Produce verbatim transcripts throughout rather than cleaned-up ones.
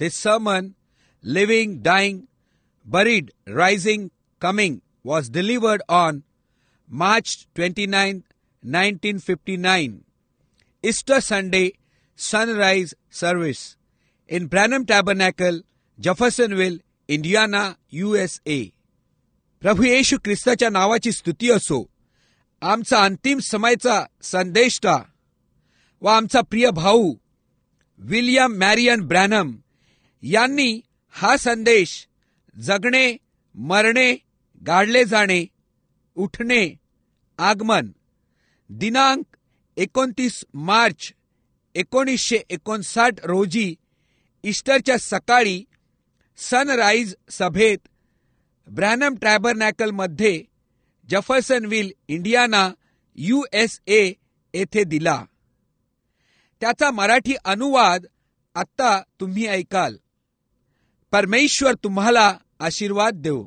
This sermon, Living, Dying, Buried, Rising, Coming, was delivered on March twenty-ninth, nineteen fifty-nine, Easter Sunday sunrise service in Branham Tabernacle, Jeffersonville, Indiana, U S A. प्रभू येशू ख्रिस्ताच्या नावाची स्तुती असो. आमचा अंतिम समयचा संदेष्टा व आमचा प्रिय भाऊ विल्यम मॅरियन ब्रॅनम यांनी हा संदेश जगणे, मरणे, गाडले जाणे, उठणे, आगमन दिनांक एकोणतीस मार्च एकोणीसशे एकोणसाठ रोजी ईस्टरच्या सकाळी सनराईज सभेत ब्रॅनम टॅबरनॅकलमध्ये Jeffersonville, Indiana, U S A येथे दिला. त्याचा मराठी अनुवाद आत्ता तुम्ही ऐकाल. परमेश्वर तुम्हाला आशीर्वाद देव.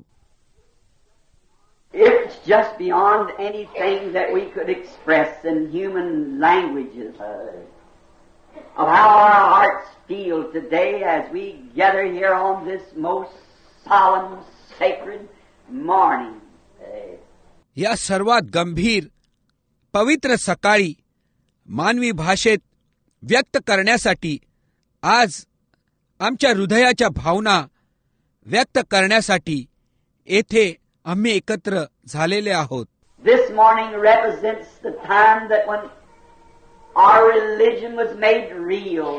It's just beyond anything that we could express in human languages of how our hearts feel today as we gather here on this most solemn, sacred morning. या सर्वात गंभीर पवित्र सकाळी मानवी भाषेत व्यक्त करण्यासाठी, आज आमच्या हृदयाच्या भावना व्यक्त करण्यासाठी येथे आम्ही एकत्र झालेले आहोत. This morning represents the time that when our religion was made real,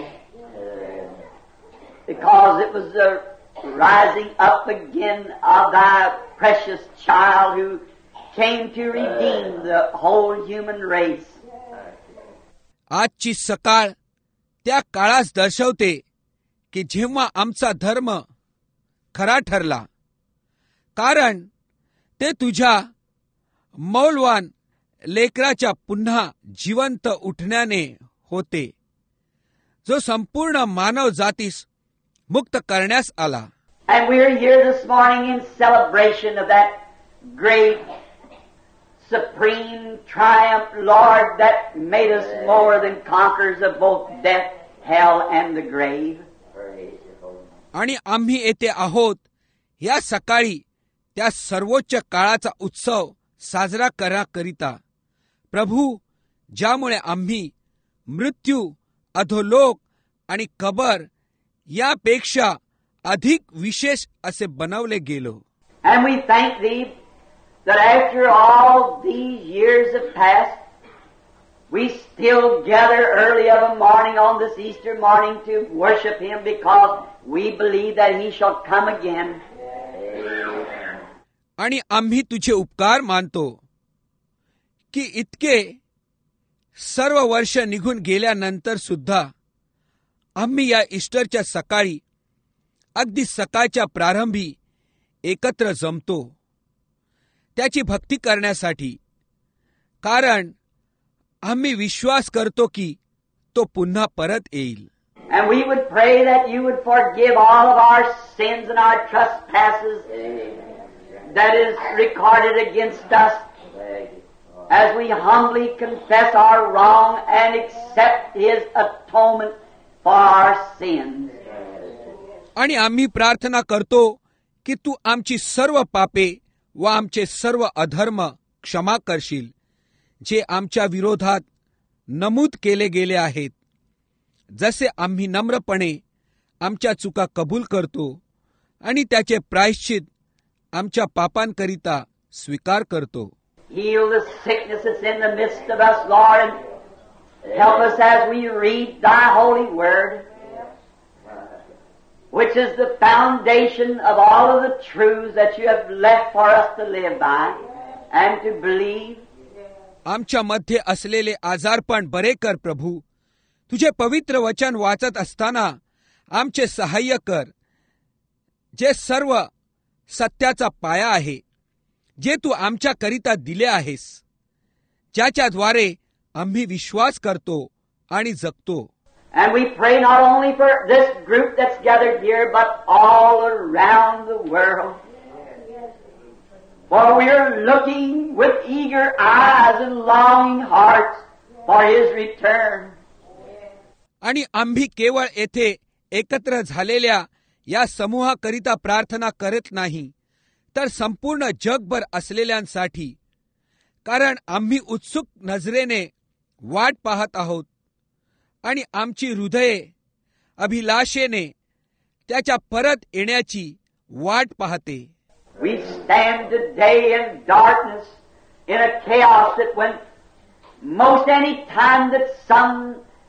because it was the rising up again of thy precious child who came to redeem the whole human race. आजची सकाळ त्या काळास दर्शवते की जेव्हा आमचा धर्म खरा ठरला, कारण ते तुझ्या मौल्यवान लेकराच्या पुन्हा जिवंत उठण्याने होते, जो संपूर्ण मानव जातीस मुक्त करण्यास आला. And we are here this morning in celebration of that great supreme triumph, Lord, that made us more than conquerors of both death, hell and the grave. आणि आम्ही येथे आहोत या सकाळी त्या सर्वोच्च काळाचा उत्सव साजरा करण्याकरिता, प्रभू, ज्यामुळे आम्ही मृत्यू, अधोलोक आणि कबर यापेक्षा अधिक विशेष असे बनवले गेलो. And we thank thee that after all these years have passed, we still gather early of a morning on this Easter morning to worship him, because we believe that he shall come again. आणि आम्ही तुझे उपकार मानतो की इतके सर्व वर्ष निघून गेल्यानंतर सुद्धा आम्ही या ईस्टरच्या सकाळी अगदी सकाळच्या प्रारंभी एकत्र जमतो त्याची भक्ती करण्यासाठी, कारण आम्ही विश्वास करतो की तो पुन्हा परत येईल. And we would pray that you would forgive all of our sins and our trespasses that is recorded against us, as we humbly confess our wrong and accept his atonement for our sins. आणि आम्ही प्रार्थना करतो की तू आमची सर्व पापे व आमचे सर्व अधर्म क्षमा करशील, जे आमच्या विरोधात नमूद केले गेले आहेत, जसे आम्ही नम्रपणे आमच्या चुका कबूल करतो आणि त्याचे प्रायश्चित आमच्या पापांकरिता स्वीकार करतो. Heal the sickness that's in the midst of us, Lord, and help us as we read thy holy word, which is the foundation of all of the truths that you have left for us to live by and to believe. आमच्या मध्ये असलेले आजारपण बरे कर प्रभू. तुझे पवित्र वचन वाचत असताना आमचे सहाय्य कर, जे सर्व सत्याचा पाया आहे, जे तू आमच्या करिता दिले आहेस, ज्याच्याद्वारे आम्ही विश्वास करतो आणि जगतो. And we pray not only for this group that's gathered here, but all around the world. For we are looking with eager eyes and longing hearts for his return. आणि आम्ही केवळ येथे एकत्र झालेल्या या समूहाकरिता प्रार्थना करत नाही, तर संपूर्ण जगभर असलेल्यांसाठी, कारण आम्ही उत्सुक नजरेने वाट पाहत आहोत आणि आमची हृदये अभिलाषेने त्याच्या परत येण्याची वाट पाहते. We stand today in darkness, in a chaos that when most any time that some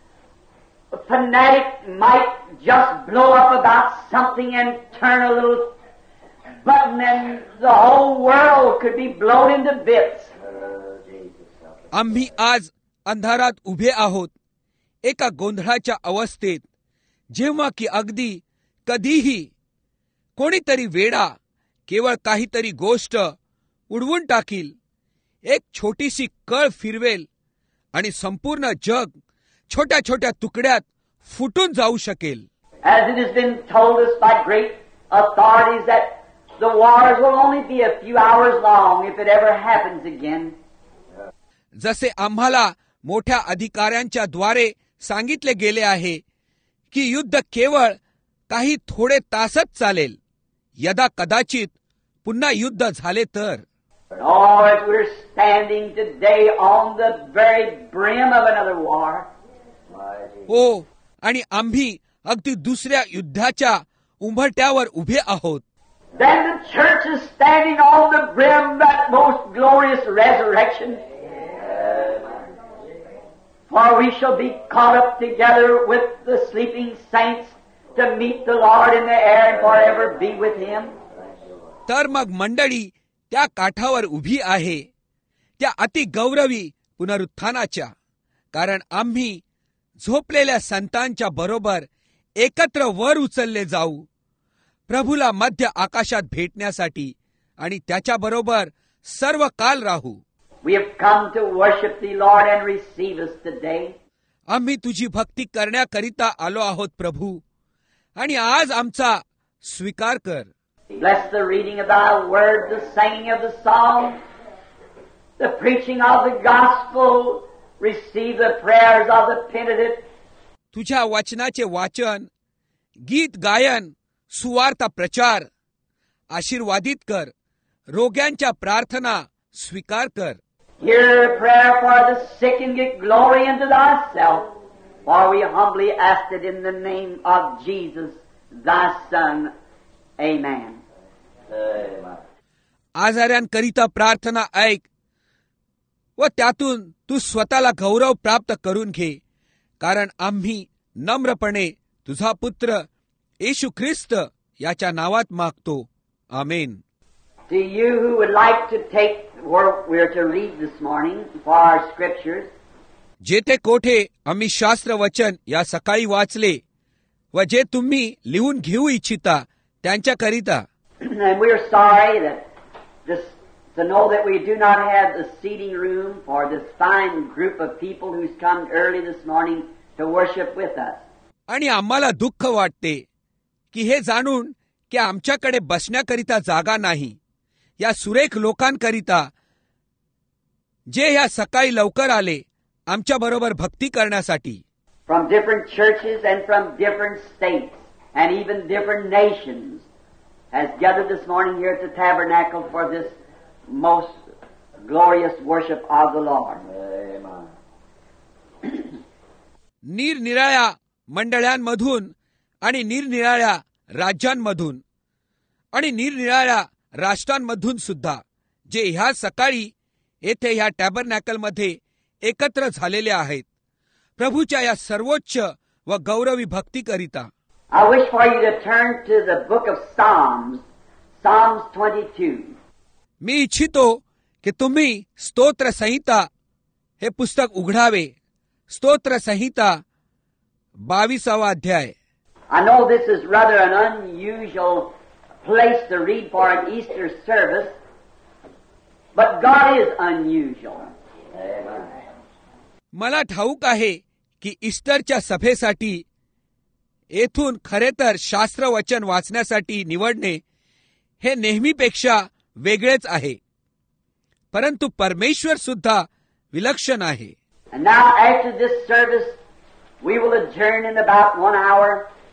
fanatic might just blow up about something and turn a little button and the whole world could be blown into bits. आम्ही आज अंधारात उभे आहोत, एका गोंधळाच्या अवस्थेत, जेव्हा की अगदी कधीही कोणीतरी वेडा केवळ काहीतरी गोष्ट उडवून टाकील, एक छोटीशी कळ फिरवेल आणि संपूर्ण जग छोट्या छोट्या तुकड्यात फुटून जाऊ शकेल. As it has been told us by great authorities that the wars will only be a few hours long if it ever happens again. जसे आम्हाला मोठ्या अधिकाऱ्यांच्या द्वारे सांगितले गेले आहे की युद्ध केवळ काही थोडे तासच चालेल, यदा कदाचित पुन्हा युद्ध झाले तर. Oh, as we're standing today on the very brim of another war. हो, आणि आम्ही अगदी दुसऱ्या युद्धाच्या उंबरठ्यावर उभे आहोत. Then the church is standing on the brim of that most glorious resurrection. For we shall be caught up together with the sleeping saints to meet the Lord in the air and forever be with Him. तर मग मंडळी त्या काठावर उभी आहे, त्या अतिगौरवी पुनरुत्थानाच्या, कारण आम्ही झोपलेल्या संतांच्या बरोबर एकत्र वर उचलले जाऊ, प्रभूला मध्य आकाशात भेटण्यासाठी आणि त्याच्या बरोबर सर्व काल राहू. We have come to worship Thee, Lord, and receive us today. आम्ही तुझी भक्ती करण्याकरिता आलो आहोत प्रभू, आणि आज आमचा स्वीकार कर. Bless the reading of Thy word, the singing of the song, the preaching of the gospel. Receive the prayers of the penitent. तुझ्या वचनाचे वाचन, गीत गायन, सुवार्ता प्रचार आशीर्वादित कर. रोग्यांच्या प्रार्थना स्वीकार कर. Hear prayer for the sick and get glory unto Thyself. For we humbly ask it in the name of Jesus, Thy Son. Amen. आजाऱ्यांकरिता प्रार्थना ऐक व त्यातून तू स्वतःला गौरव प्राप्त करून घे, कारण आम्ही नम्रपणे तुझा पुत्र येशू ख्रिस्त याच्या नावात मागतो. आमेन. To you who would like to take where we're to read this morning for our scriptures, जेथे कोठे आम्ही शास्त्र वचन या सकाळी वाचले व जे तुम्ही लिहून घेऊ इच्छिता त्यांच्याकरिता, and we're sorry that this to know that we do not have the seating room for this fine group of people who's come early this morning to worship with us. आणि आम्हाला दुःख वाटते की हे जाणून की आमच्याकडे बसण्याकरिता जागा नाही, या सुरेख लोकांकरिता जे या सकाळी लवकर आले आमच्या बरोबर भक्ती करण्यासाठी. From different churches and from different states and even different nations has gathered this morning here at the tabernacle for this most glorious worship of the Lord. निरनिराळ्या मंडळांमधून आणि निरनिराळ्या राज्यांमधून आणि निरनिराळ्या राष्ट्रांमधून सुद्धा जे ह्या सकाळी येथे ह्या टॅबरनॅकलमध्ये एकत्र झालेले आहेत, प्रभूच्या या सर्वोच्च व Gauravi भक्तीकरिता. I wish for you to turn to the book of Psalms, Psalms twenty-two. मी इच्छितो की तुम्ही स्तोत्र संहिता हे पुस्तक उघडावे. स्तोत्र संहिता बावीसावा अध्याय. I know this is rather an unusual place to read for an Easter service, but God is unusual. मला ठाऊक आहे की ईस्टरच्या सभेसाठी येथून खरे तर शास्त्र वचन वाचण्यासाठी निवडणे हे नेहमीपेक्षा वेगळेच आहे, परंतु परमेश्वर सुद्धा विलक्षण आहे. And now after this service we will adjourn in about one hour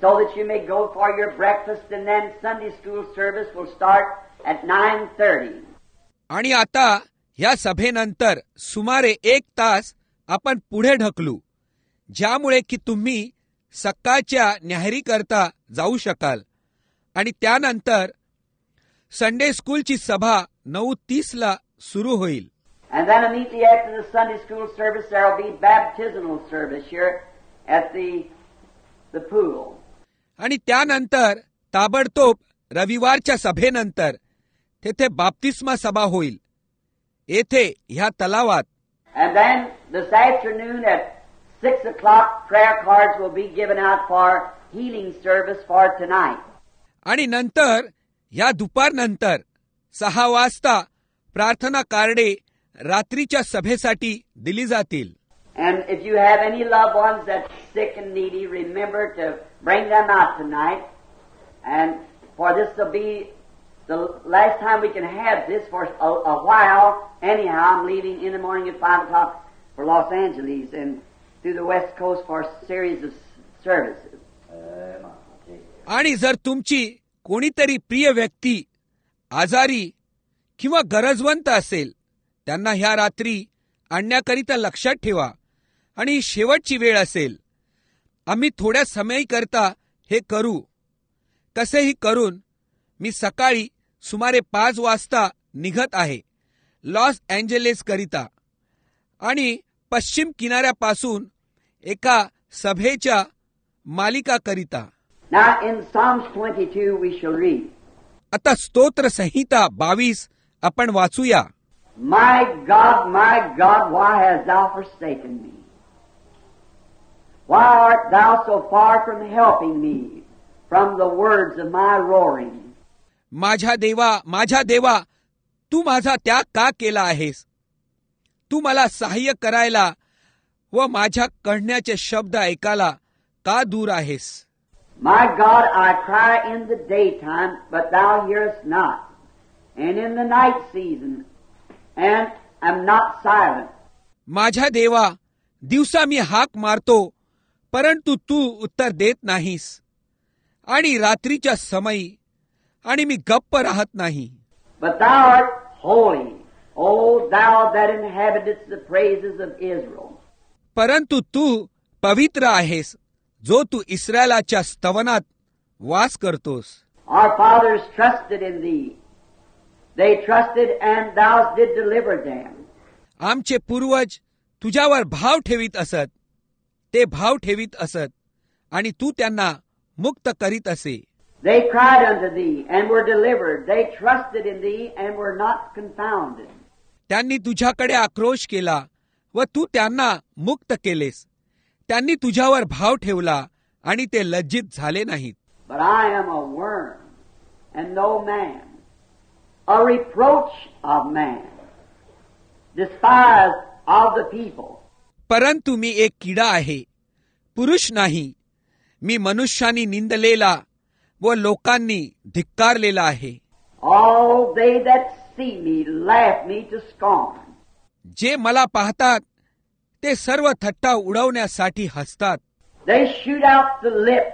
so that you may go for your breakfast, and then Sunday school service will start at nine thirty. आणि आता ह्या सभेनंतर सुमारे एक तास आपण पुढे ढकलू, ज्यामुळे की तुम्ही सकाळच्या न्याहारीकरता जाऊ शकाल, आणि त्यानंतर संडे स्कूलची सभा नऊ तीस ला सुरू होईल. And then immediately after the Sunday school service, there will be baptismal service here at the the pool. आणि त्यानंतर ताबडतोब रविवारच्या सभेनंतर तेथे बाप्तिस्मा सभा होईल, येथे ह्या तलावात. And then this afternoon at six o'clock, prayer cards will be given out for healing service for tonight. आणि नंतर ह्या दुपारनंतर सहा वाजता प्रार्थना कार्डे रात्रीच्या सभेसाठी दिली जातील. And if you have any loved ones that's sick and needy, remember to bring them out tonight. And for this to be the last time we can have this for a, a while. Anyhow, I'm leaving in the morning at five o'clock for Los Angeles and through the West Coast for a series of services. आणि जर तुमची कोणीतरी प्रिय व्यक्ती आजारी किंवा गरजवंत असेल, त्यांना ह्या रात्री आणण्याकरिता लक्षात ठेवा. आणि शेवटची वेळ असेल, आम्ही थोड्या समयीकरता हे करू. कसेही करून मी सकाळी सुमारे पाच वाजता निघत आहे लॉस एंजेलिस करिता, आणि पश्चिम किनाऱ्यापासून एका सभेच्या मालिका करिता. Now in Psalms twenty-two we shall read. आता स्तोत्र संहिता बावीस आपण वाचूया. My God, my God, why hast thou forsaken me? Why art thou so far from helping me from the words of my roaring? माझ्या देवा, माझ्या देवा, तू माझा त्याग का केला आहेस? तू मला सहाय्य करायला व माझ्या कढण्याचे शब्द ऐकायला का दूर आहेस? My God, I cry in the daytime, but thou hearest not, and in the night season, and am not silent. माझ्या देवा, दिवसा मी हाक मारतो, परंतु तू उत्तर देत नाहीस, आणि रात्रीच्या समयी आणि मी गप्प राहत नाही. But thou art holy, O thou that inhabitest the praises of Israel. परंतु तू पवित्र आहेस, जो तू इस्रायलाच्या स्तवनात वास करतोस. Our fathers trusted in thee. They trusted and thou did deliver them. आमचे पूर्वज तुझ्यावर भाव ठेवीत असत, ते भाव ठेवीत असत, आणि तू त्यांना मुक्त करीत असे. They cried unto thee and were delivered. They trusted in thee and were not confounded. त्यांनी तुझ्याकडे आक्रोश केला व तू त्यांना मुक्त केलेस. त्यांनी तुझ्यावर भाव ठेवला आणि ते लज्जित झाले नाहीत. But I am a worm and no man, a reproach of man, despised of the people. परंतु मी एक किडा आहे, पुरुष नाही. मी मनुष्यानी निंदलेला व लोकांनी धिक्कारलेला आहे. All they that see me laugh me to scorn. जे मला पाहतात ते सर्व थट्टा उडवण्यासाठी हसतात. They shoot out the lip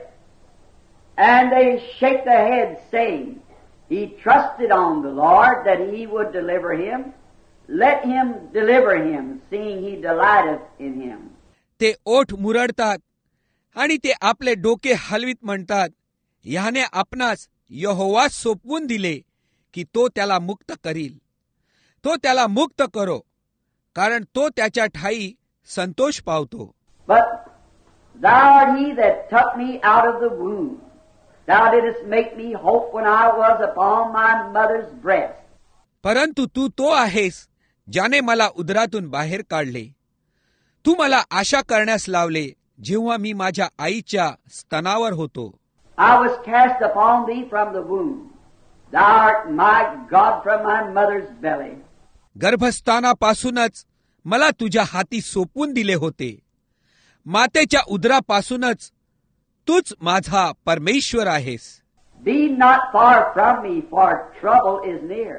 and they shake their head, saying, He trusted on the Lord that He would deliver him. Let Him deliver him, seeing He delighteth in him. ते ओठ मुरडतात आणि ते आपले डोके हलवीत म्हणतात, ह्याने आपणास यहोवास सोपवून दिले की तो त्याला मुक्त करील. तो त्याला मुक्त करो, कारण तो त्याच्या ठाई संतोष पावतो. But thou art he that took me out of the womb. Thou didst make me hope when I was upon my mother's breast. परंतु तू तो आहेस ज्याने मला उदरातून बाहेर काढले. तू मला आशा करण्यास लावले जेव्हा मी माझ्या आईच्या स्तनावर होतो. I was cast upon thee from the womb. Thou art my God from my mother's belly. गर्भस्थानापासूनच मला तुझ्या हाती सोपवून दिले होते. मातेच्या उदरापासूनच तूच माझा परमेश्वर आहेस. Be not far from me, for trouble is near.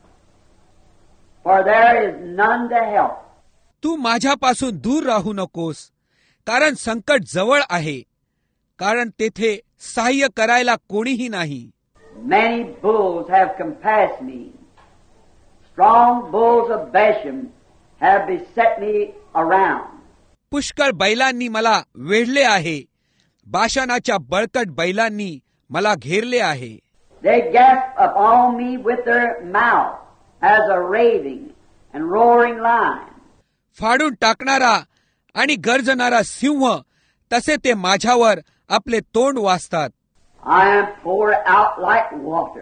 For there is none to help. तू माझ्यापासून दूर राहू नकोस, कारण संकट जवळ आहे कारण तेथे सहाय्य करायला कोणीही नाही. Many bulls have compassed me. Strong bulls of Bashan have beset me around. पुष्कळ बैलांनी मला वेढले आहे. बाशानाच्या बळकट बैलांनी मला घेरले आहे. They gasp upon me with their mouth as a raving and roaring lion. फाडून टाकणारा आणि गर्जणारा सिंह तसे ते माझ्यावर आपले तोंड वाजतात. I am poured out like water.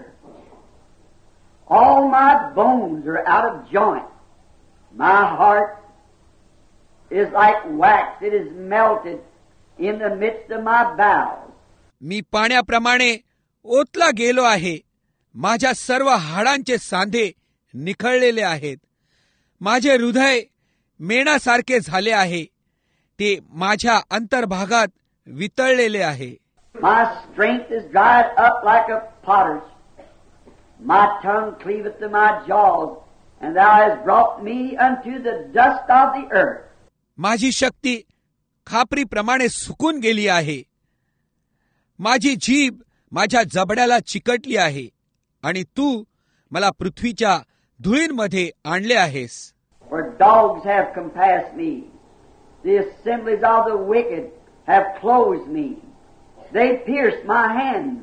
All my bones are out of joint. My heart is like wax. It is melted in the midst of my bowels. मी पाण्याप्रमाणे ओतला गेलो आहे. माझ्या सर्व हाडांचे सांधे निखळलेले आहेत. माझे हृदय मेणासारखे झाले आहे. ते माझ्या अंतर्भागात वितळलेले आहे. My strength is dried up like a potter's. My tongue cleaveth to my jaws, and thou hast brought me unto the dust of the earth. माझी शक्ती खापरीप्रमाणे सुकून गेली आहे. माझी जीभ माझ्या जबड्याला चिकटली आहे आणि तू मला पृथ्वीच्या धुळींमध्ये आणले आहेस. For dogs have compassed me. The assemblies of the wicked have closed me. They pierced my hands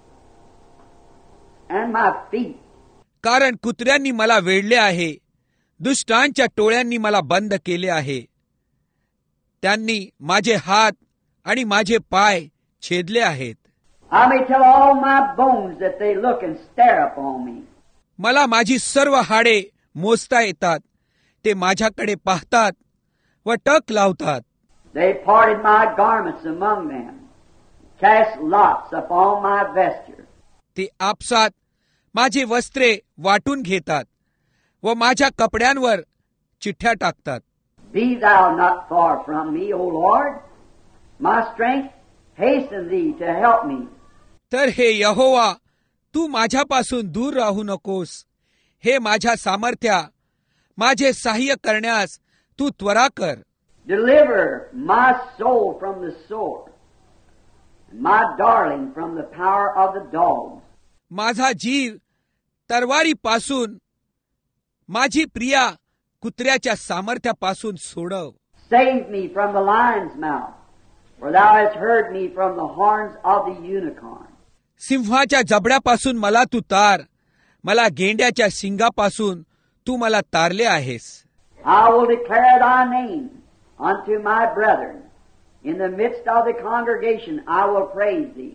and my feet. कारण कुत्र्यांनी मला वेढले आहे. दुष्टांच्या टोळ्यांनी मला बंद केले आहे. त्यांनी माझे हात आणि माझे पाय छेदले आहेत. I may tell all my bones that they look and stare upon me. मला माझी सर्व हाडे मोजता येतात. ते माझ्याकडे पाहतात व टक लावतात. They parted my garments among them, cast lots upon my vesture. ते आपसात माझे वस्त्रे वाटून घेतात व माझ्या कपड्यांवर चिठ्ठ्या टाकतात. Be thou not far from me, O Lord. My strength, hasten thee to help me. तर हे यहोवा, तू माझ्यापासून दूर राहू नकोस. हे माझ्या सामर्थ्या, माझे सहाय्य करण्यास तू त्वरा कर. Deliver my soul from the sword, my darling from the power of the dogs. माझा जीव तरवारीपासून, माझी Priya कुत्र्याच्या सामर्थ्यापासून सोडव. Save me from the lion's mouth, for thou hast heard me from the horns of the unicorn. सिंहाच्या जबड्यापासून मला तू तार. मला गेंड्याच्या शिंगापासून तू मला तारले आहेस. I will declare thy name unto my brethren. In the midst of the congregation I will praise thee.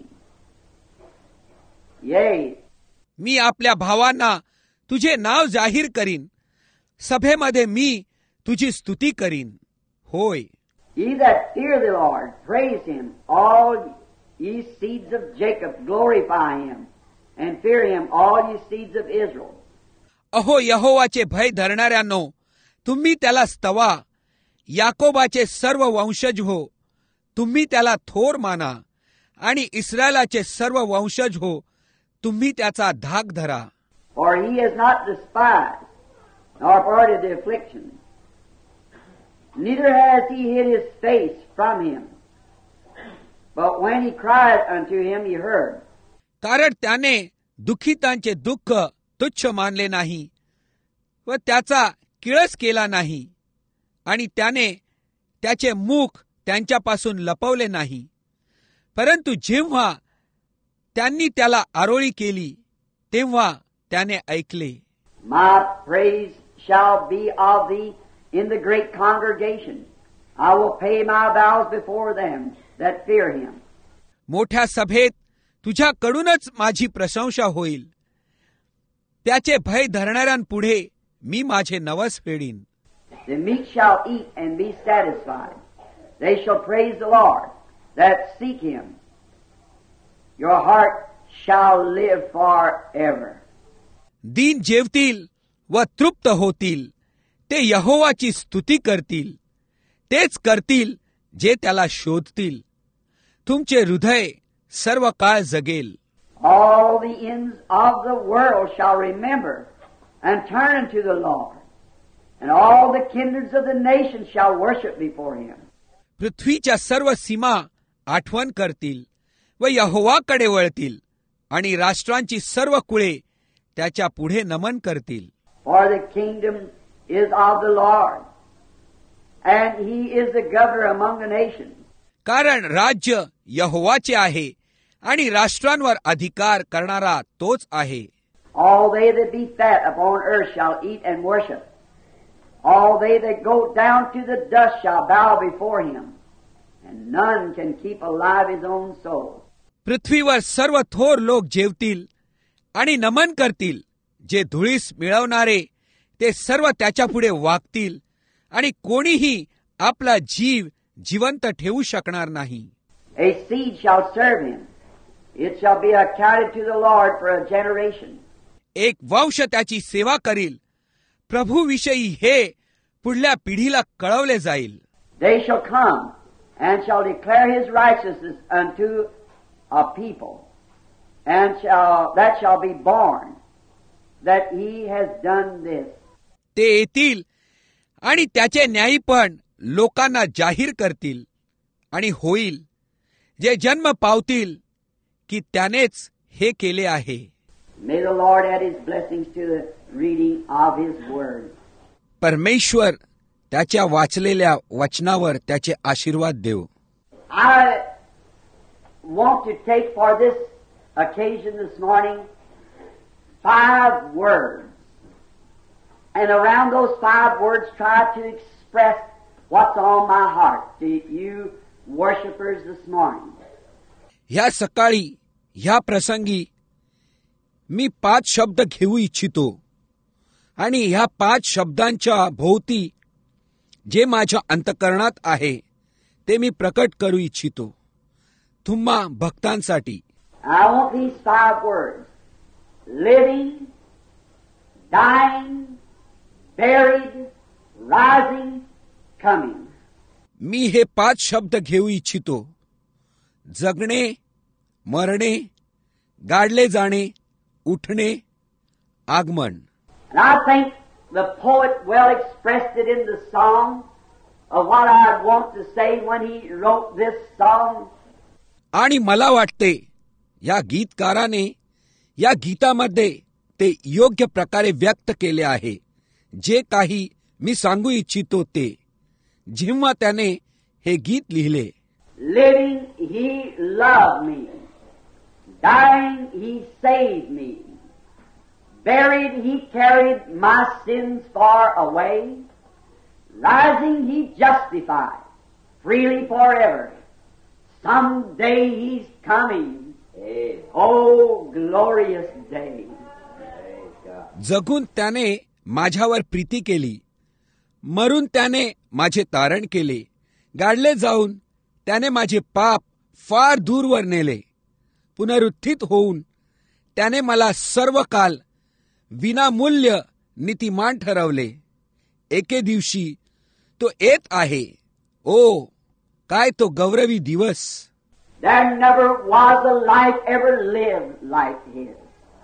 Yea, मी आपल्या भावांना तुझे नाव जाहीर करीन. सभेमध्ये मी तुझी स्तुती करीन. होय, ye that fear the Lord, praise him. All ye seeds of Jacob, glorify him. And fear him, all ye seeds of Israel. अहो यहोवाचे भय धरणाऱ्यांनो, तुम्ही त्याला स्तवा. याकोबाचे सर्व वंशज हो, तुम्ही त्याला थोर माना. आणि इस्रायलाचे सर्व वंशज हो, तुम्ही त्याचा धाक धरा. For he has not despised, nor parted the affliction. Neither has he hid his face from him. But when he cried unto him, he heard. कारण त्याने दुःखितांचे दुःख तुच्छ मानले नाही व त्याचा किळस केला नाही. आणि त्याने त्याचे मुख त्यांच्यापासून लपवले नाही. परंतु जेव्हा त्यांनी त्याला आरोळी केली, तेव्हा त्याने ऐकले. My praise shall be of thee in the great congregation. I will pay my vows before them that fear him. मोठ्या सभेत तुझ्याकडूनच माझी प्रशंसा होईल. त्याचे भय धरणाऱ्यांपुढे मी माझे नवस फेडीन. The meek shall eat and be satisfied. They shall praise the Lord that seek him. Your heart shall live forever. दीन जेवतील व तृप्त होतील. ते यहोवाची स्तुती करतील. तेच करतील जे त्याला शोधतील. तुमचे हृदय सर्व काळ जगेल. All the ends of the world shall remember and turn unto the Lord, and all the kindreds of the nations shall worship before him. पृथ्वीच्या सर्व सीमा आठवण करतील व यहोवाकडे वळतील आणि राष्ट्रांची सर्व कुळे त्याच्या पुढे नमन करतील. For the kingdom is of the Lord, and he is the governor among the nations. कारण राज्य यहोवाचे आहे आणि राष्ट्रांवर अधिकार करणारा तोच आहे. All they that be fat upon earth shall eat and worship. All they that go down to the dust shall bow before him, and none can keep alive his own soul. पृथ्वीवर सर्व थोर लोक जेवतील आणि नमन करतील. जे धुळीस मिळवणारे ते सर्व त्याच्यापुढे वागतील आणि कोणीही आपला जीव जिवंत ठेवू शकणार नाही. A seed shall serve him. It shall be accounted to the Lord for a generation. एक वंश त्याची सेवा करील. प्रभूविषयी हे पुढल्या पिढीला कळवले जाईल. They shall come and shall declare his righteousness unto a people, and shall that shall be born, that he has done this. ते येतील आणि त्याचे न्यायीपण लोकांना जाहीर करतील आणि होईल जे जन्म पावतील की त्यानेच हे केले आहे. May the Lord add his blessings to the reading of his word. परमेश्वर त्याच्या वाचलेल्या वचनावर त्याचे आशीर्वाद देव. I want to take for this occasion this morning five words, and around those five words try to express what's on my heart to you worshipers this morning. ह्या सकाळी ह्या प्रसंगी मी पाच शब्द घेऊ इच्छितो आणि ह्या पाच शब्दांच्या भोवती जे माझ्या अंतःकरणात आहे ते मी प्रकट करू इच्छितो तुम्हा भक्तांसाठी. I want these five words: living, dying, buried, rising, coming. मी हे पाच शब्द घेऊ इच्छितो: जगणे, मरणे, गाडले जाणे, उठणे, आगमन. And I think the poet well expressed it in the song of what I want to say when he wrote this song. आणि मला वाटते या गीतकाराने या गीतामध्ये ते योग्य प्रकारे व्यक्त केले आहे जे काही मी सांगू इच्छितो ते जेव्हा त्याने हे गीत लिहिले. Living, he loved me. Dying, he saved me. Buried, he carried my sins far away. Rising, he justified freely forever. Someday he's coming. Oh, glorious day. जगून त्याने माझ्यावर प्रीती केली, मरून त्याने माझे तारण केले, गाडले जाऊन त्याने माझे पाप फार दूरवर नेले. पुनरुत्थित होऊन त्याने मला सर्व काल विनामूल्य नीतिमान ठरवले. एके दिवशी तो येत आहे. ओ काय तो गौरवी दिवस. There never was a life ever lived like his,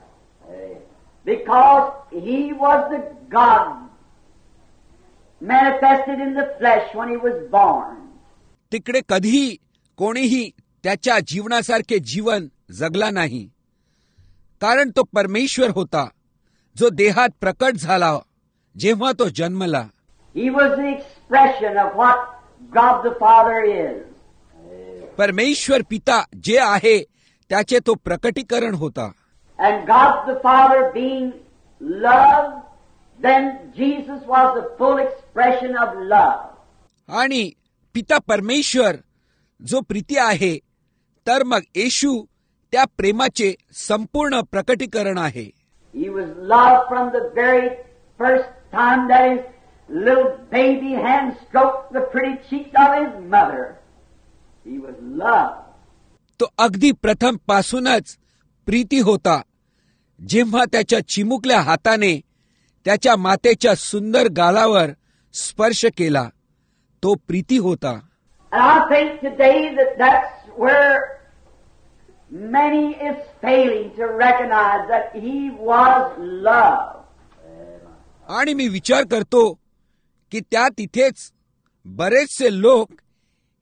because he was the God manifested in the flesh when he was born. तिकडे कधीही कोणीही त्याच्या जीवनासारखे जीवन जगला नाही, कारण तो परमेश्वर होता जो देहात प्रकट झाला जेव्हा तो जन्मला. He was the expression of what God the Father is. परमेश्वर पिता जे आहे त्याचे तो प्रकटीकरण होता. And God the Father being love, then Jesus was the full expression of love. आणि पिता परमेश्वर जो प्रीती आहे तर मग येशू त्या प्रेमाचे संपूर्ण प्रकटीकरण आहे. He was love from the very first time that his little baby hand stroked the pretty cheeks of his mother. He was love. तो अगदी प्रथम पासूनच प्रीती होता. जेव्हा त्याच्या चिमुकल्या हाताने त्याच्या मातेच्या सुंदर गालावर स्पर्श केला तो प्रीती होता. And I think today that that's where many is failing to recognize that he was love. आणि मी विचार करतो की त्या तिथेच बरेचसे लोक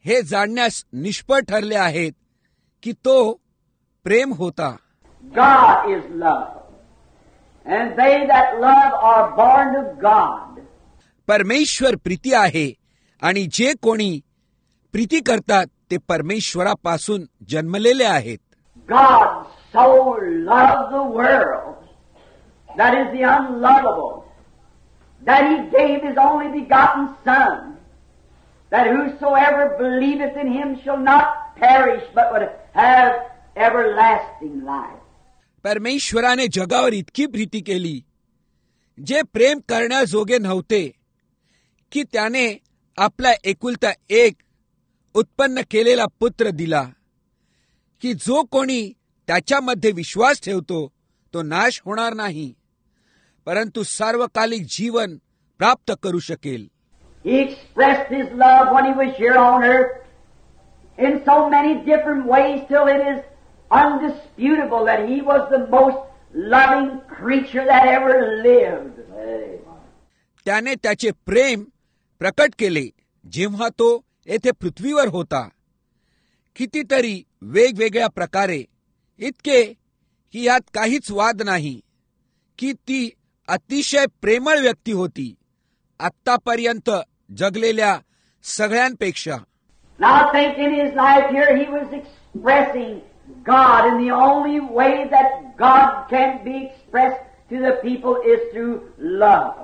हे जाणण्यास निष्फळ ठरले आहेत की तो प्रेम होता. God is love. And they that love are born of God. परमेश्वर प्रीती आहे आणि जे कोणी प्रीती करतात ते परमेश्वरापासून जन्मलेले आहेत. God so loved the world, that is the unlovable, that He gave His only begotten Son, that whosoever believeth in Him shall not perish but would have everlasting life. परमेश्वराने जगावर इतकी प्रीती केली, जे प्रेम करण्याजोगे नव्हते, की त्याने आपला एकुलता एक उत्पन्न केलेला पुत्र दिला, की जो कोणी त्याच्यामध्ये विश्वास ठेवतो तो नाश होणार नाही, परंतु सार्वकालिक जीवन प्राप्त करू शकेल. He expressed His love when He was here on earth in so many different ways till it is undisputable that He was the most loving creature that ever lived. त्याने त्याचे प्रेम प्रकट केले जेव्हा तो येथे पृथ्वीवर होता, कितीतरी वेगवेगळ्या प्रकारे, इतके की यात काहीच वाद नाही की ती अतिशय प्रेमळ व्यक्ती होती आत्तापर्यंत जगलेल्या सगळ्यांपेक्षा. Now I think in His life here He was expressing God in the only way that God can be expressed to the people is through love.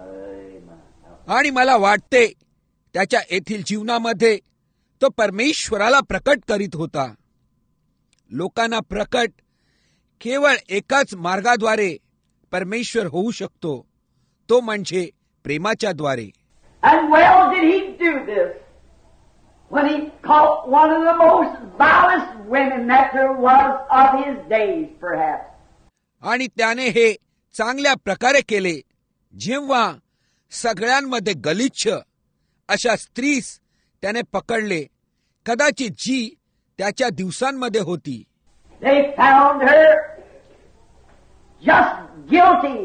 आणि मला वाटते त्याच्या येथील जीवनामध्ये तो परमेश्वराला प्रकट करीत होता. लोकांना प्रकट केवळ एकाच मार्गाद्वारे परमेश्वर होऊ शकतो, तो म्हणजे प्रेमाच्या द्वारे. And well did He do this when He caught one of the most vilest women that there was of His days, perhaps. आणि त्याने हे चांगल्या प्रकारे केले जेव्हा सगळ्यांमध्ये गलिच्छ अशा स्त्रीस त्याने पकडले, कदाचित जी त्याच्या दिवसांमध्ये होती. They found her just guilty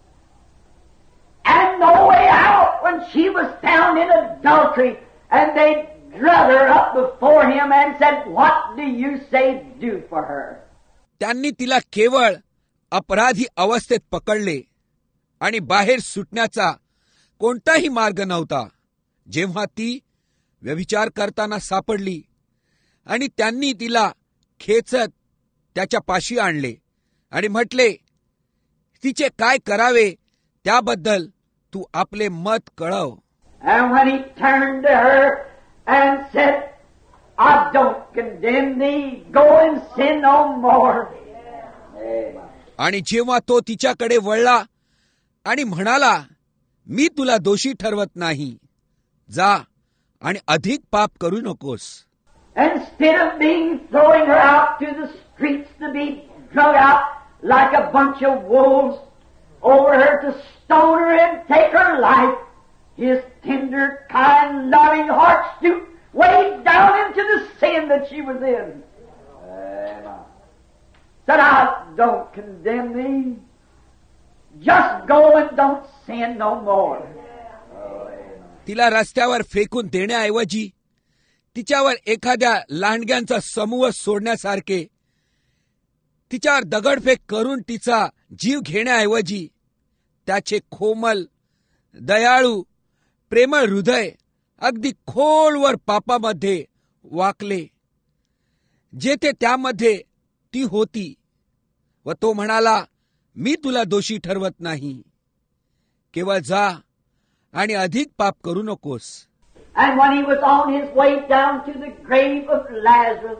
and no way out when she was found in adultery, and they drug her up before Him and said, "What do you say do for her?" त्यांनी तिला केवळ अपराधी अवस्थेत पकडले आणि बाहेर सुटण्याचा कोणताही मार्ग नव्हता जेव्हा ती व्यभिचार करताना सापडली, आणि त्यांनी तिला खेचत त्याच्या पाशी आणले आणि म्हटले, तिचे काय करावे त्याबद्दल तू आपले मत कळव. And when He turned to her and said, "I don't condemn thee, go and sin no more." आणि जेव्हा तो तिच्याकडे वळला आणि म्हणाला, मी तुला दोषी ठरवत नाही, जा आणि अधिक पाप करू नकोस. Instead of being throwing her out to the streets to be drug out like a bunch of wolves over her to stone her and take her life, His tender, kind, loving heart stooped way down into the sin that she was in. Amen. Said, "I don't condemn thee. Just go and don't sin no more." तिला रस्त्यावर फेकून देण्याऐवजी तिच्यावर एखाद्या लांडग्यांचा समूह सोडण्यासारखे, तिच्यावर दगडफेक करून तिचा जीव घेण्याऐवजी त्याचे कोमल, दयाळू, प्रेमळ हृदय अगदी खोलवर पापामध्ये वाकले, जेथे त्यामध्ये ती होती, व तो म्हणाला, मी तुला दोषी ठरवत नाही, केवळ जा आणि अधिक पाप करू नकोस. And when He was on His way down to the grave of Lazarus,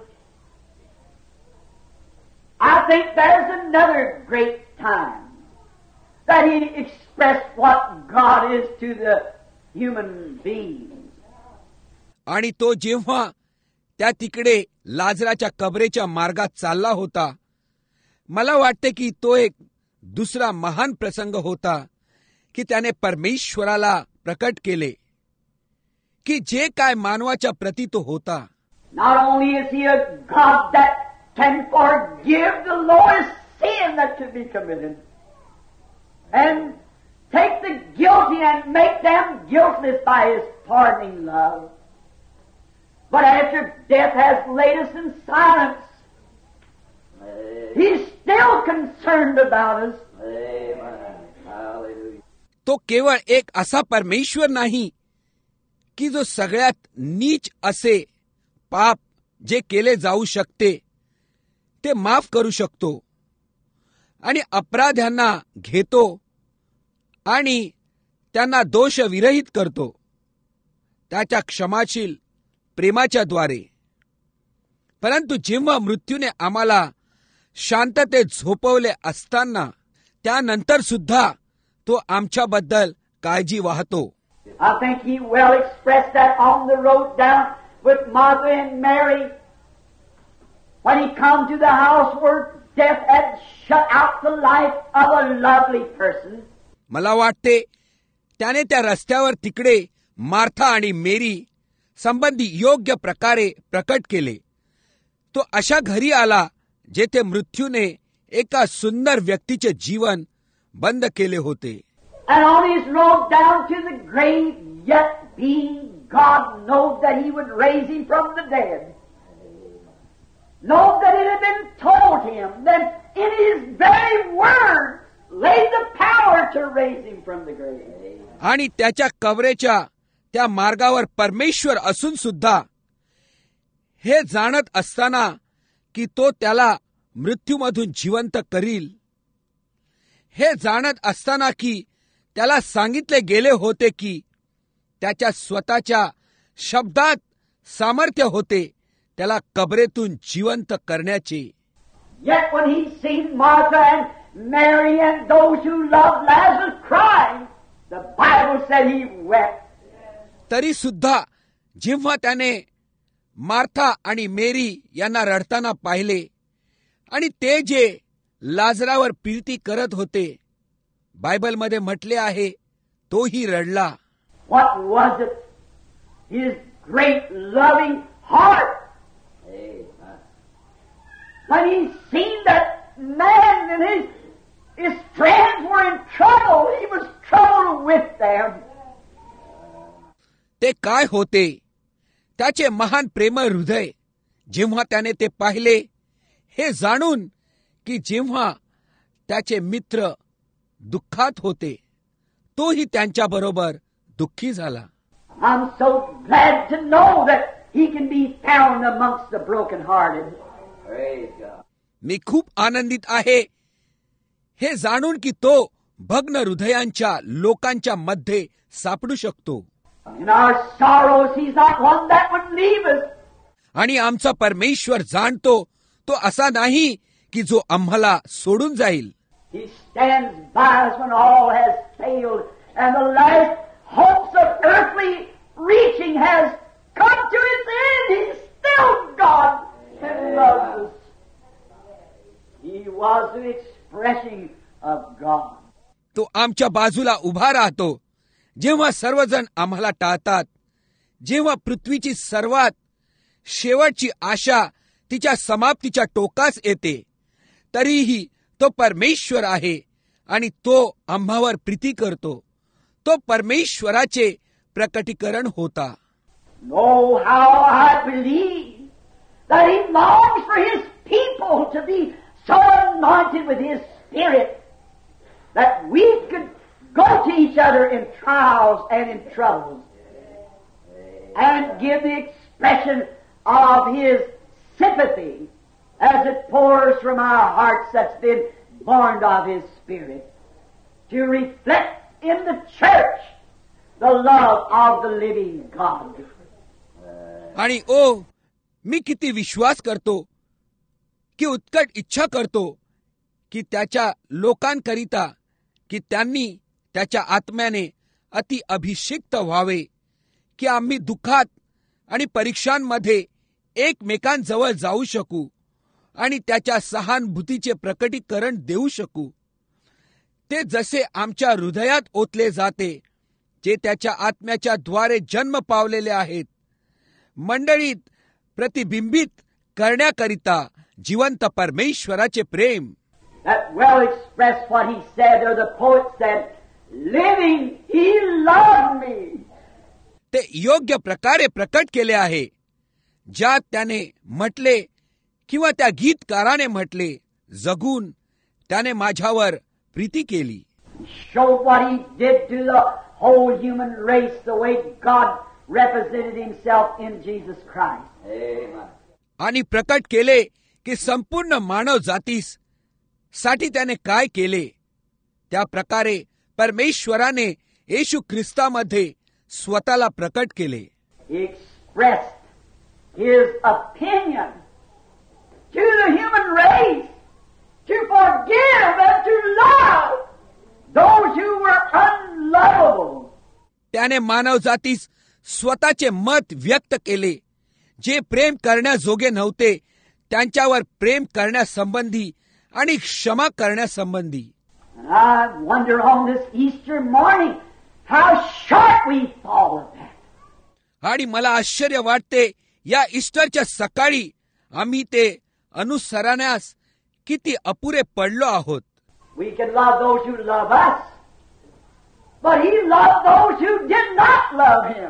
I think there's another great time that He expressed what God is to the human beings. आणि तो जेव्हा त्या तिकडे लाजराच्या कबरेच्या मार्गात चालला होता, मला वाटते की तो एक दुसरा महान प्रसंग होता की त्याने परमेश्वराला प्रकट केले की जे काय मानवाच्या प्रती तो होता. Not only is He a God that can forgive the lowest sin that could be committed and take the guilty and make them guiltless by His pardoning love, But after death has laid us in silence, He's still concerned about us. तो केवळ एक असा परमेश्वर नाही की जो सगळ्यात नीच असे पाप जे केले जाऊ शकते ते माफ करू शकतो आणि अपराध्यांना घेतो आणि त्यांना दोष विरहित करतो त्याच्या क्षमाशील प्रेमाच्या द्वारे. परंतु जेव्हा मृत्यूने आम्हाला शांततेत झोपवले असताना त्यानंतर सुद्धा तो आमच्याबद्दल काळजी वाहतो. I think he well expressed that on the road down with Martha and Mary when he come to the house where death had shut out the life of a lovely person. मला वाटते त्याने त्या रस्त्यावर तिकडे Martha आणि मेरी संबंधी योग्य प्रकारे प्रकट केले. तो अशा घरी आला जेथे मृत्यूने एका सुंदर व्यक्तीचे जीवन बंद केले होते. And on his road down to the grave, yet being God knows that He would raise him from the dead. Knows that it had been told him that in His very words lay the power to raise him from the grave. आणि त्याच्या कवरेच्या त्या मार्गावर परमेश्वर असून सुद्धा हे जाणत असताना की तो त्याला मृत्यूमधून जिवंत करील, हे जाणत असताना की त्याला सांगितले गेले होते की त्याच्या स्वतःच्या शब्दात सामर्थ्य होते त्याला कबरेतून जिवंत करण्याचे. Yet when he seen Martha and Mary and those who loved Lazarus crying, the Bible said he wept. तरी सुद्धा जेव्हा त्याने मार्था आणि मेरी यांना रडताना पाहिले आणि ते जे लाजरावर पीडती करत होते, बायबलमध्ये म्हटले आहे तोही रडला. What was it? His great loving heart. When he seen that man and his, his friends were in trouble, he was troubled with them. ते काय होते? त्याचे महान प्रेम हृदय जेव्हा त्याने ते पाहिले, हे जाणून की जेव्हा त्याचे मित्र दुःखात होते तोही त्यांच्या बरोबर दुःखी झाला. I'm so glad to know that he can be found amongst the brokenhearted. Praise God. मी खूप आनंदित आहे हे जाणून की तो भग्न हृदयांच्या लोकांच्या मध्ये सापडू शकतो. In our sorrows, he's not one that would leave us. आणि आमचा परमेश्वर जाणतो तो असा नाही की जो आम्हाला सोडून जाईल. He stands by us when all has failed and the last hopes of earthly reaching has come to its end. He's still God and loves us. He was the expression of God. तो आमच्या बाजूला उभा राहतो जेव्हा सर्वजण आम्हाला टाळतात, जेव्हा पृथ्वीची सर्वात शेवटची आशा तिच्या समाप्तीच्या टोकास येते, तरीही तो परमेश्वर आहे आणि तो आम्हावर प्रीती करतो. तो परमेश्वराचे प्रकटीकरण होता. Know how I believe that He longs for His people to be so anointed with His Spirit that we could go to each other in trials and in troubles and give the expression of His sympathy as it pours from our hearts that's been born of His Spirit to reflect in the church the love of the living God. आणि ओ मी किती विश्वास करतो की उत्कट इच्छा करतो की त्याच्या लोकांकरिता की त्यांनी त्याच्या आत्म्याने अति अभिषिक्त व्हावे, की आम्ही दुःखात आणि परीक्षांमध्ये एकमेकांजवळ जाऊ शकू आणि त्याच्या सहानुभूतीचे प्रकटीकरण देऊ शकू. ते जसे आमच्या हृदयात ओतले जाते जे त्याच्या आत्म्याच्या द्वारे जन्म पावलेले आहेत, मंडळीत प्रतिबिंबित करण्याकरिता जिवंत परमेश्वराचे प्रेम. That well expressed what he said, or the poet said, living he loved me. ते योग्य प्रकारे प्रकट केले आहे. ज्यात त्याने म्हटले किंवा त्या गीतकाराने म्हटले, जगून त्याने माझ्यावर प्रीती केली. Showed what he did to the whole human race, the way God represented himself in Jesus Christ. Amen. आणि प्रकट केले की संपूर्ण मानव जातीस साठी त्याने काय केले. त्या प्रकारे परमेश्वराने येशू ख्रिस्तामध्ये स्वतःला प्रकट केले. He expressed his opinion to the human race to forgive and to love those who were unlovable. त्याने मानव जातीस स्वतःचे मत व्यक्त केले, जे प्रेम करण्याजोगे नव्हते त्यांच्यावर प्रेम करण्यासंबंधी आणि क्षमा करण्यासंबंधी. And I wonder on this Easter morning how short we fall of that. आणि मला आश्चर्य वाटते या ईस्टरच्या सकाळी आम्ही ते अनुसरण्यास किती अपुरे पडलो आहोत. We can love those who love us, but he loved those who did not love him.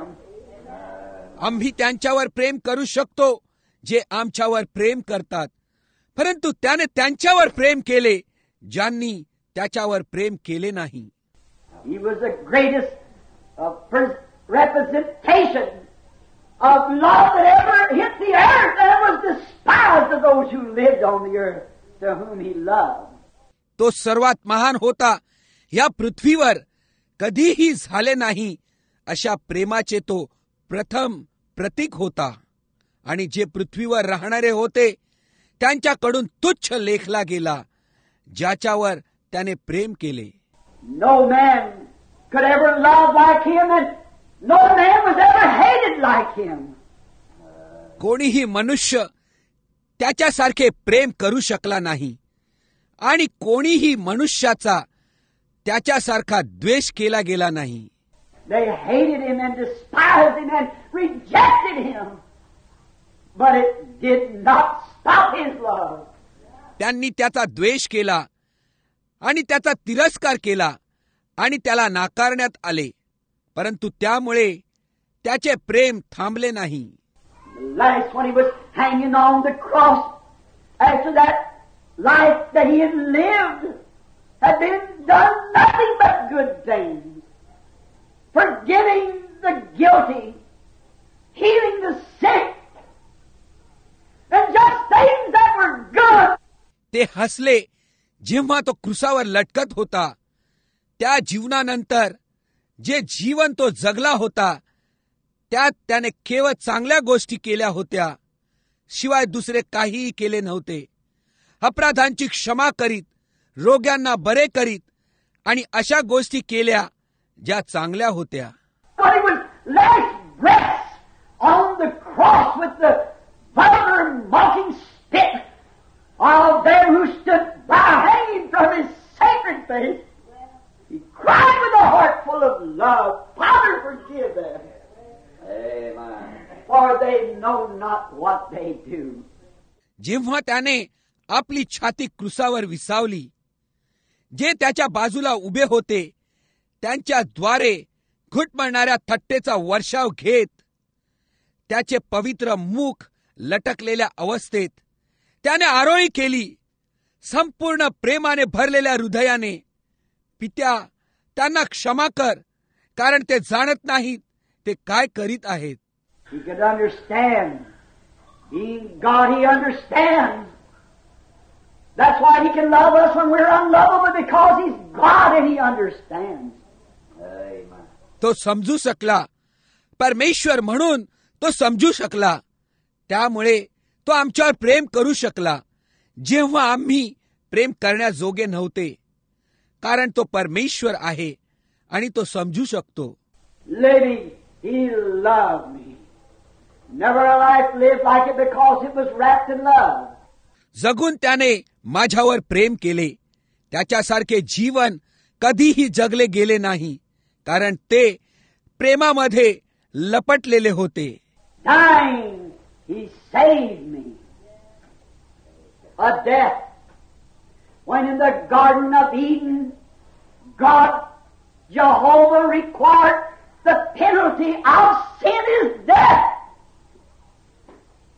आम्ही त्यांच्यावर प्रेम करू शकतो जे आमच्यावर प्रेम करतात, परंतु त्याने त्यांच्यावर प्रेम केले ज्यांनी त्याच्यावर प्रेम केले नाही. He was the greatest uh, representation of love that ever hit the earth, and was despised of those who lived on the earth, to whom he loved. तो सर्वात महान होता, या पृथ्वीवर कधीही झाले नाही अशा प्रेमाचे तो प्रथम प्रतीक होता, आणि जे पृथ्वीवर राहणारे होते त्यांच्याकडून तुच्छ लेखला गेला, ज्याच्यावर त्याने प्रेम केले. No man could ever love like him, and no man was ever hated like him. कोणीही मनुष्य त्याच्यासारखे प्रेम करू शकला नाही, आणि कोणीही मनुष्याचा त्याच्यासारखा द्वेष केला गेला नाही. They hated him and despised him and rejected him, but it did not stop his love. त्यांनी त्याचा द्वेष केला आणि त्याचा तिरस्कार केला आणि त्याला नाकारण्यात आले, परंतु त्यामुळे त्याचे प्रेम थांबले नाही. Last when he was hanging on the cross, after that life that he had lived had been done nothing but good things, forgiving the guilty, healing the sick, and just things that were good. ते हसले जेव्हा तो क्रुसावर लटकत होता. त्या जीवनानंतर जे जीवन तो जगला होता त्यात त्याने केवळ चांगल्या गोष्टी केल्या होत्या, शिवाय दुसरे काहीही केले नव्हते. अपराधांची क्षमा करीत, रोग्यांना बरे करीत आणि अशा गोष्टी केल्या ज्या चांगल्या होत्या. But he was last breath on the cross with the vulgar mocking spit of them who stood by, hanging from his sacred face. He cried with a heart full of love, Father, forgive them. Amen. For they know not what they do. जेव्हा त्याने आपली छाती क्रुसावर विसावली, जे त्याच्या बाजूला उभे होते त्यांच्या द्वारे घुटमळणाऱ्या थट्टेचा वर्षाव घेत, त्याचे पवित्र मुख लटकलेल्या अवस्थेत त्याने आरोळी केली. संपूर्ण प्रेमाने भरलेल्या हृदयाने, पित्या, त्यांना क्षमा कर, कारण ते जाणत नाहीत ते काय करीत आहेत. He could understand. Being God, he understands. That's why he can love us when we're unlovable, because he's God and he understands. Amen. तो समजू शकला. परमेश्वर म्हणून तो समजू शकला. त्यामुळे तो आमच्यावर प्रेम करू शकला, जेव्हा आम्ही प्रेम करण्याजोगे नव्हते, कारण तो परमेश्वर आहे आणि तो समजू शकतो. Living, he loved me. Never a life lived like it because it was wrapped in love. जगून त्याने माझ्यावर प्रेम केले, त्याच्यासारखे जीवन कधीही जगले गेले नाही, कारण ते प्रेमामध्ये लपटलेले होते. Dying, he saved me. A death. When in the Garden of Eden, God, Jehovah, required the penalty of sin is death.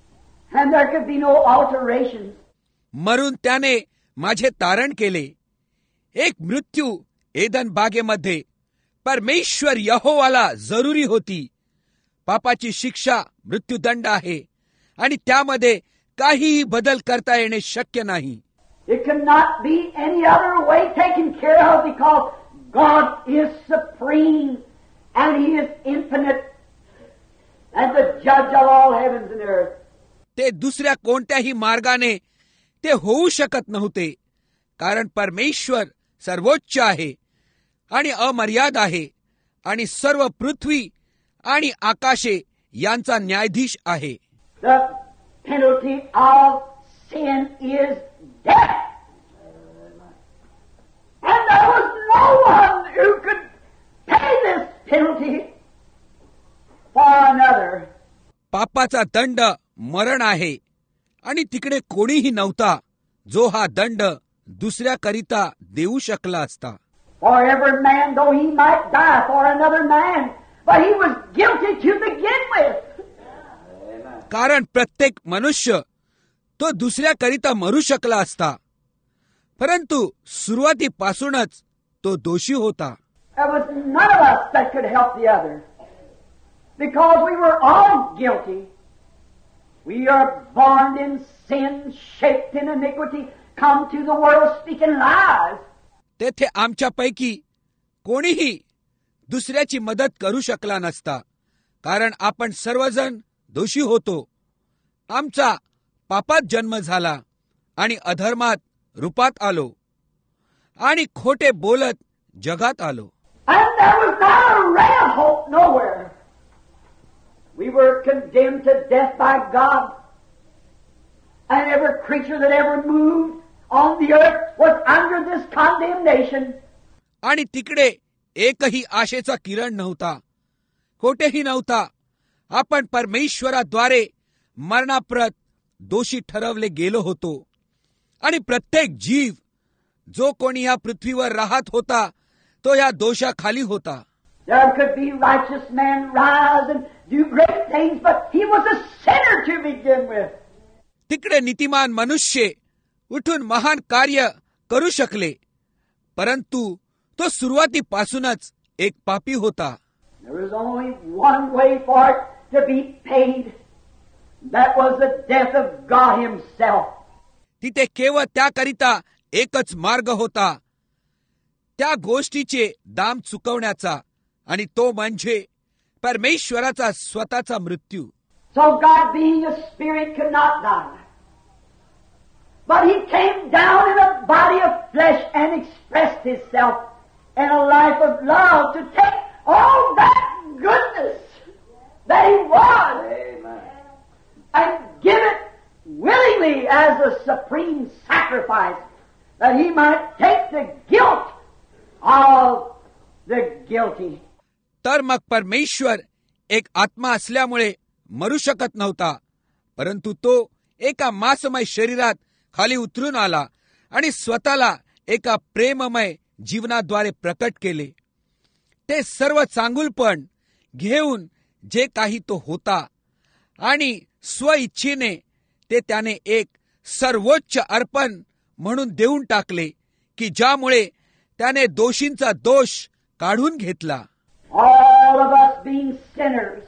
and there could be no alterations. मरून त्याने माझे तारण केले. एक मृत्यू एदन बागेमध्ये परमेश्वर यहोवाला जरुरी होती. पापाची शिक्षा मृत्यूदंड आहे आणि त्यामध्ये काहीही बदल करता येणे शक्य नाही. It cannot be any other way taken care of because God is supreme and He is infinite and the judge of all heavens and earth. ते दुसऱ्या कोणत्याही मार्गाने ते होऊ शकत नव्हते, कारण परमेश्वर सर्वोच्च आहे आणि अमर्याद आहे आणि सर्व पृथ्वी आणि आकाशे यांचा न्यायाधीश आहे. The penalty of sin is death. And there was no one who could pay this penalty for another. पापाचा दंड मरण आहे आणि तिकडे कोणीही नव्हता जो हा दंड दुसऱ्याकरिता देऊ शकला असता. For every man, though he might die for another man, but he was guilty to begin with. कारण प्रत्येक मनुष्य तो दुसऱ्याकरिता मरू शकला असता, परंतु सुरुवातीपासूनच तो दोषी होता. There was none of us that could help the other because we were all guilty. We are born in sin, shaped in iniquity, come to the world speaking lies. तेथे आमच्यापैकी कोणीही दुसऱ्याची मदत करू शकला नसता, कारण आपण सर्वजण दोषी होतो. आमचा पापात जन्म झाला आणि अधर्मात रूपात आलो आणि खोटे बोलत जगात आलो. And there was not a ray of hope nowhere. We were condemned to death by God. And every creature that ever moved on the earth was under this condemnation. आणि तिकडे एकही आशेचा किरण नव्हता, कोठेही नव्हता. आपण परमेश्वराद्वारे मरणाप्रत दोषी ठरवले गेलो होतो आणि प्रत्येक जीव जो कोणी या पृथ्वीवर राहत होता तो या दोषाखाली होता. There could be righteous men rise and do great things, but he was a sinner to begin with. तिकडे नीतिमान मनुष्य उठून महान कार्य करू शकले, परंतु तो सुरुवातीपासूनच एक पापी होता. There was only one way for it to be paid. That was the death of God Himself. तिथे केवळ त्याकरिता एकच मार्ग होता, त्या गोष्टीचे दाम चुकवण्याचा, आणि तो म्हणजे परमेश्वराचा स्वतःचा मृत्यू. So God being a spirit could not die. But He came down in a body of flesh and expressed Himself in a life of love to take all that goodness that He was Amen. And give it willingly as a supreme sacrifice that He might take the guilt of the guilty. तर मग परमेश्वर एक आत्मा असल्यामुळे मरू शकत नव्हता, परंतु तो एका मांसमय शरीरात खाली उतरून आला आणि स्वतःला एका प्रेममय जीवनाद्वारे प्रकट केले. ते सर्व चांगुलपण घेऊन जे काही तो होता आणि स्वइच्छेने ते त्याने एक सर्वोच्च अर्पण म्हणून देऊन टाकले, की ज्यामुळे त्याने दोषींचा दोष काढून घेतला. All of us being sinners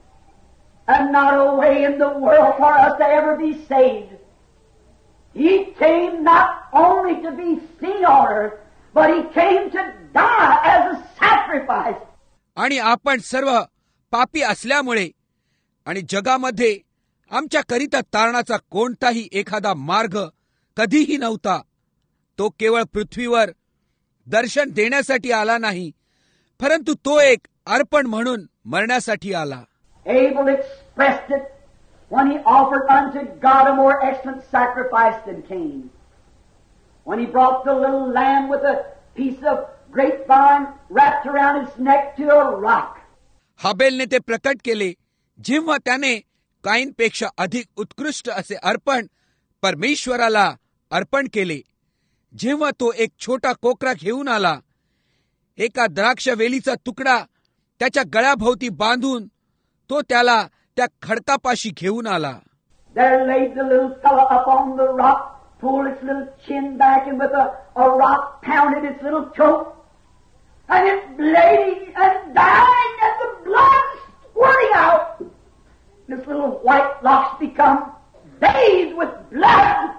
and not a way in the world for us to ever be saved. He came not only to be seen on earth, but He came to die as a sacrifice. आणि आपण सर्व पापी असल्यामुळे आणि जगामध्ये आमच्याकरिता तारणाचा कोणताही एखादा मार्ग कधीही नव्हता. तो केवळ पृथ्वीवर दर्शन देण्यासाठी आला नाही, परंतु तो एक अर्पण म्हणून मरण्यासाठी आला. Abel expressed it when he offered unto God a more excellent sacrifice than Cain. When he brought the little lamb with a piece of grapevine wrapped around its neck to a rock. हाबेलने ते प्रकट केले जेव्हा त्याने काईनपेक्षा अधिक उत्कृष्ट असे अर्पण परमेश्वराला अर्पण केले, जेव्हा तो एक छोटा कोकरा घेऊन आला, एका द्राक्ष वेलीचा तुकडा त्याच्या गळ्याभोवती बांधून तो त्याला त्या खडकापाशी घेऊन आला. there laid the little fellow up on the rock, pulled its little chin back, and with a, a rock pounded its little throat, and it's bleeding and dying, and the blood squirting out. This little white locks become bathed with blood.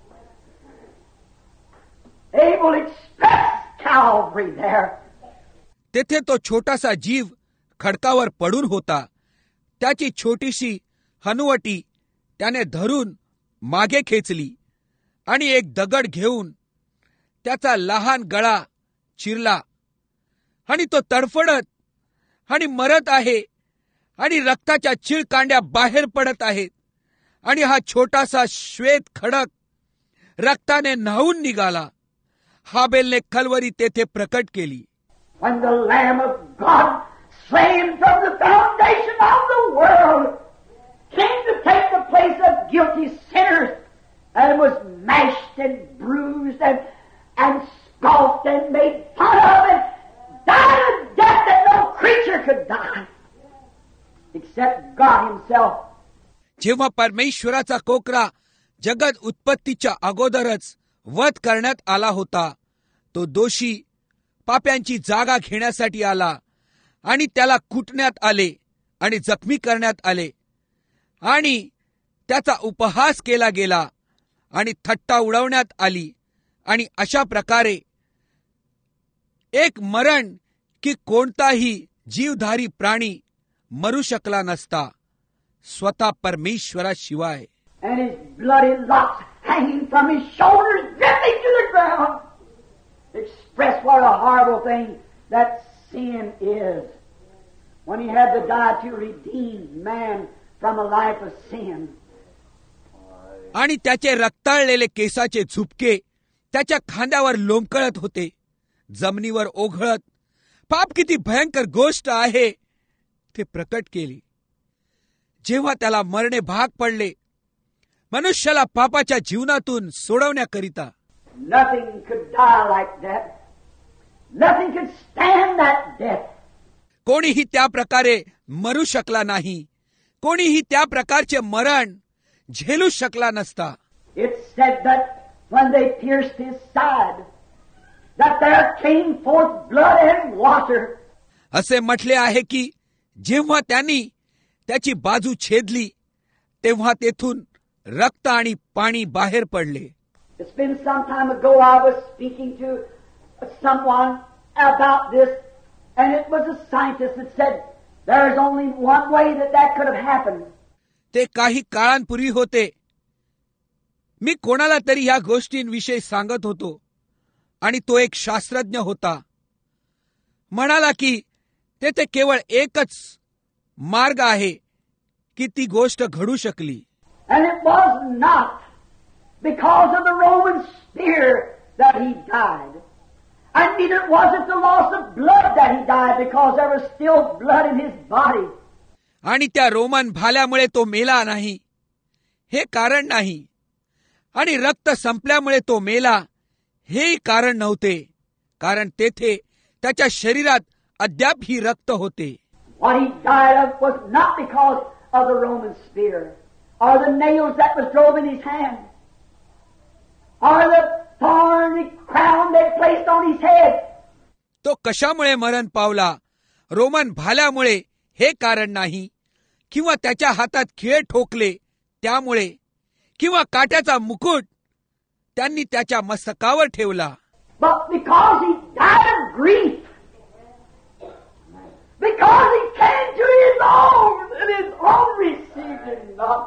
They will express Calvary there. तेथे तो छोटासा जीव खडकावर पडून होता. त्याची छोटीशी हनुवटी त्याने धरून मागे खेचली आणि एक दगड घेऊन त्याचा लहान गळा चिरला आणि तो तडफडत आणि मरत आहे आणि रक्ताच्या चिळकांड्या बाहेर पडत आहेत आणि हा छोटासा श्वेत खडक रक्ताने न्हावून निघाला. हाबेलने कल्वरी तेथे प्रकट केली. When the Lamb of God, slain from the foundation of the world, came to take the place of guilty sinners, and was mashed and bruised and, and scoffed and made fun of and died a death that no creature could die, except God Himself. जेव्हा परमेश्वराचा कोकरा जगत उत्पत्तीच्या अगोदरच वध करण्यात आला होता, तो दोषी पाप्यांची जागा घेण्यासाठी आला आणि त्याला कुटण्यात आले आणि जखमी करण्यात आले आणि त्याचा उपहास केला गेला आणि थट्टा उडवण्यात आली आणि अशा प्रकारे एक मरण की कोणताही जीवधारी प्राणी मरू शकला नसता स्वतः परमेश्वराशिवाय. And his bloody locks hanging from his shoulders, dripping to the ground, express what a horrible thing that sin is. When he had to die to redeem man from a life of sin. आणि त्याचे रक्ताळलेले केसाचे झुपके त्याच्या खांद्यावर लोंबकळत होते, जमिनीवर ओघळत. पाप किती भयंकर गोष्ट आहे ते प्रकट केली. जेव्हा त्याला मरणे भाग पडले, मनुष्याला पापाच्या जीवनातून सोडवण्याकरिता. Nothing could die like that. Nothing could stand that death. कोणीही त्या प्रकारे मरू शकला नाही. कोणीही त्या प्रकारचे मरण झेलू शकला नसता. It said that when they pierced his side, that there came forth blood and water. असे म्हटले आहे की जेव्हा त्यांनी त्याची बाजू छेदली, तेव्हा तेथून रक्त आणि पाणी बाहेर पडले. It's been some time ago I was speaking to someone about this, and it was a scientist that said there is only one way that that could have happened. ते काही काळांपूर्वी होते. मी कोणाला तरी या गोष्टींविषयी सांगत होतो आणि तो एक शास्त्रज्ञ होता. म्हणाला की तेथे केवळ एकच मार्ग आहे की ती गोष्ट घडू शकली. And it was not because of the Roman spear that he died. And neither was it the loss of blood that he died, because there was still blood in his body. आणि त्या Roman भाल्यामुळे तो मेला नाही हे कारण नाही, आणि रक्त संपल्यामुळे तो मेला हेही कारण नव्हते, कारण तेथे त्याच्या शरीरात अद्याप ही रक्त होते. What he died of was not because of the Roman spear, or the nails that was drove in his hand, or the thorny crown they placed on his head. तो कशामुळे मरण पावला? रोमन भाल्यामुळे हे कारण नाही, किंवा त्याच्या हातात खिळे ठोकले त्यामुळे, किंवा काट्याचा मुकुट त्यांनी त्याच्या मस्तकावर ठेवला. But because he died of grief, because he came to his own, and his own received him not.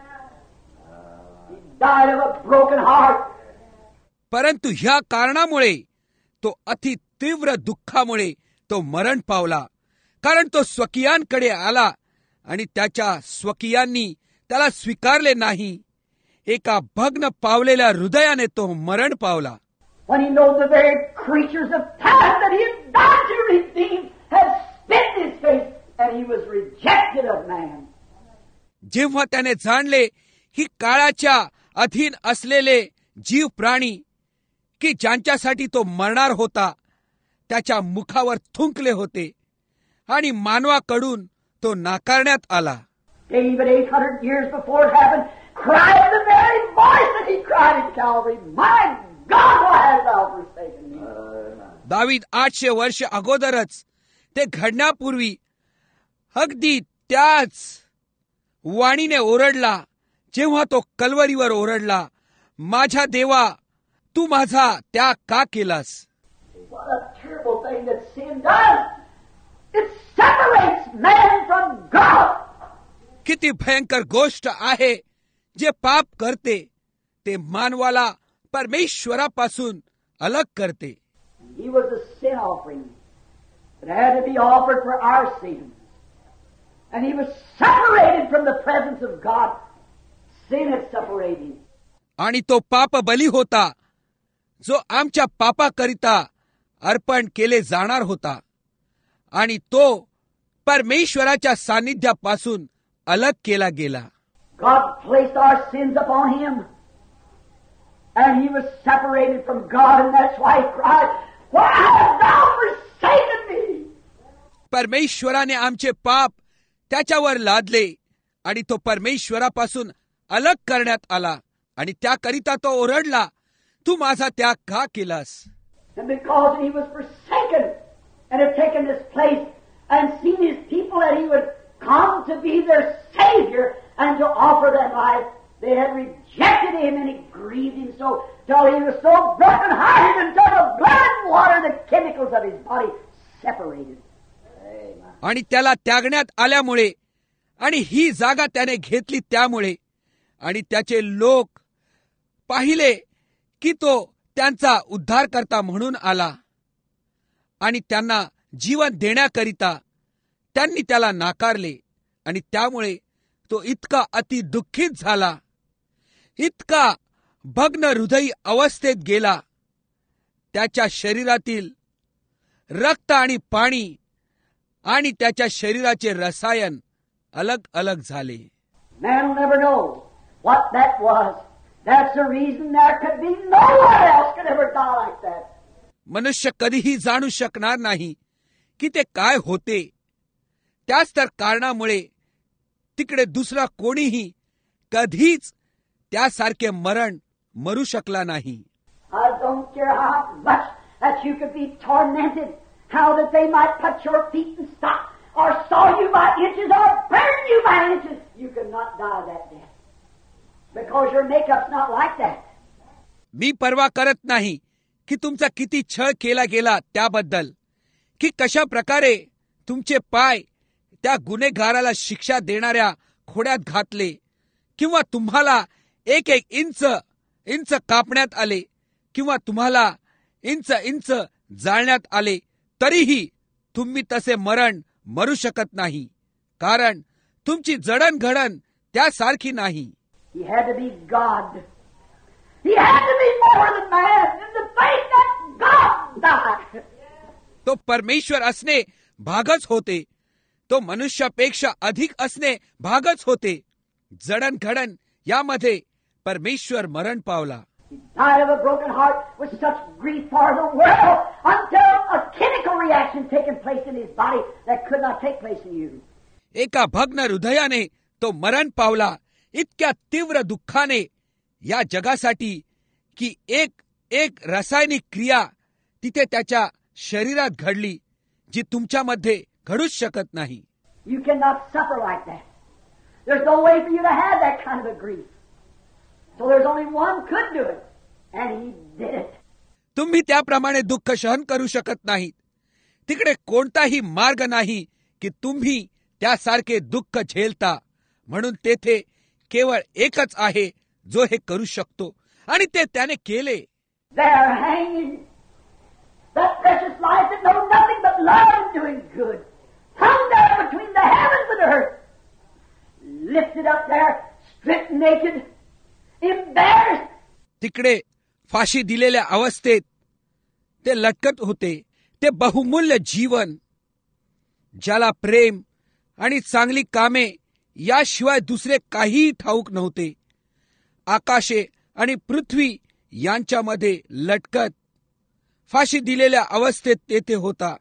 He died of a broken heart. परंतु ह्या कारणामुळे, तो अति तीव्र दुःखामुळे तो मरण पावला, कारण तो स्वकीयांकडे आला आणि त्याच्या स्वकीयांनी त्याला स्वीकारले नाही. एका भग्न पावलेल्या हृदयाने तो मरण पावला. When he knows the very creatures of time that he had died to redeem had spit in his face, and he was rejected of man. जेव्हा त्याने जाणले की काळाच्या अधीन असलेले जीव प्राणी की ज्यांच्यासाठी तो मरणार होता, त्याच्या मुखावर थुंकले होते आणि मानवाकडून तो नाकारण्यात आला. David, eight hundred years before it happened, cried the very voice that he cried at Calvary, "My God, why hast thou forsaken me?" दावीद आठशे वर्ष अगोदरच ते घडण्यापूर्वी अगदी त्याच वाणीने ओरडला, जेव्हा तो कल्वरीवर ओरडला, माझ्या देवा, तू माझा त्याग का केलास? What a terrible thing that sin does! It separates man from God. किती भयंकर गोष्ट आहे जे पाप करते ते मानवाला परमेश्वरापासून अलग करते. He was a sin offering that had to be offered for our sins. And he was separated from the presence of God. Sin had separated him. आणि तो पाप बली होता जो आमच्या पापाकरिता अर्पण केले जाणार होता आणि तो परमेश्वराच्या सानिध्यापासून अलग केला गेला. God placed our sins upon him and he was separated from God, and that's why he cried, "Why hast thou forsaken me?" परमेश्वराने आमचे पाप त्याच्यावर लादले आणि तो परमेश्वरापासून अलग करण्यात आला आणि त्याकरिता तो ओरडला, तू माझा त्याग का केलास? And because he was forsaken and had taken this place and seen his people that he would come to be their Savior and to offer their life, they had rejected him and it grieved him so till he was so broken-hearted until the blood and water, the chemicals of his body separated. आणि त्याला त्यागण्यात आल्यामुळे आणि ही जागा त्याने घेतली त्यामुळे आणि त्याचे लोक पाहिले की तो त्यांचा उद्धारकर्ता म्हणून आला आणि त्यांना जीवन देण्याकरिता त्यांनी त्याला नाकारले आणि त्यामुळे तो इतका अति दुःखित झाला, इतका भग्न हृदयी अवस्थेत गेला, त्याच्या शरीरातील रक्त आणि पाणी आणि त्याच्या शरीराचे रसायन अलग अलग झाले. Man will never know what that was. That's the reason there could be no one else could ever die like that. मनुष्य कधीही जाणू शकणार नाही की ते काय होते. त्याच तर कारणामुळे तिकडे दुसरा कोणीही कधीच त्यासारखे मरण मरू शकला नाही. I don't care how much that you could be tormented, how that they might put your feet in stock or saw you by inches or burn you by inches. You could not die that death because your makeup's not like that. मी परवा करत नाही की तुमचा किती छळ केला गेला त्याबद्दल, की कशा प्रकारे तुमचे पाय त्या गुन्हेगाराला शिक्षा देणाऱ्या खोड्यात घातले किंवा तुम्हाला एक एक इंच इंच कापण्यात आले किंवा तुम्हाला इंच इंच जाळण्यात आले, तरीही तुम्ही तसे मरण मरू शकत नाही, कारण तुमची जडणघडण त्यासारखी नाही. He had to be God. He had to be more than man in the faith that God died. तो परमेश्वर असणे भागच होते, तो मनुष्यापेक्षा अधिक असणे भागच होते. जडणघडण यामध्ये परमेश्वर मरण पावला. He died of a broken heart with such grief for the world until a chemical reaction taken place in his body that could not take place in you. एका भग्न हृदयाने तो मरण पावला, इतक्या तीव्र दुःखाने या जगासाठी की एक एक रासायनिक क्रिया तिथे त्याच्या शरीरात घडली जी तुमच्यामध्ये घडूच शकत नाही. You cannot suffer like that. There's no way for you to have that kind of a grief. So there's only one could do it, and he did it. तुम्ही त्याप्रमाणे दुःख सहन करू शकत नाहीत. तिकडे कोणताही मार्ग नाही की तुम्ही त्यासारखे दुःख झेलता, म्हणून तेथे केवळ एकच आहे जो हे करू शकतो आणि ते त्याने केले. They're hanging that precious life that knows nothing but love and doing good, hung there between the heavens and earth, lifted up there, stripped naked, embarrassed. तिकडे फाशी दिलेल्या अवस्थेत ते लटकत होते. ते बहुमूल्य जीवन, ज्याला प्रेम आणि चांगली कामे याशिवाय दुसरे काहीही ठाऊक नव्हते, आकाशे आणि पृथ्वी यांच्यामध्ये लटकत फाशी दिलेल्या अवस्थेत तेथे होता.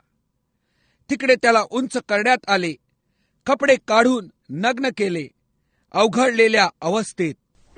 तिकडे त्याला उंच करण्यात आले, कपडे काढून नग्न केले, अवघडलेल्या अवस्थेत.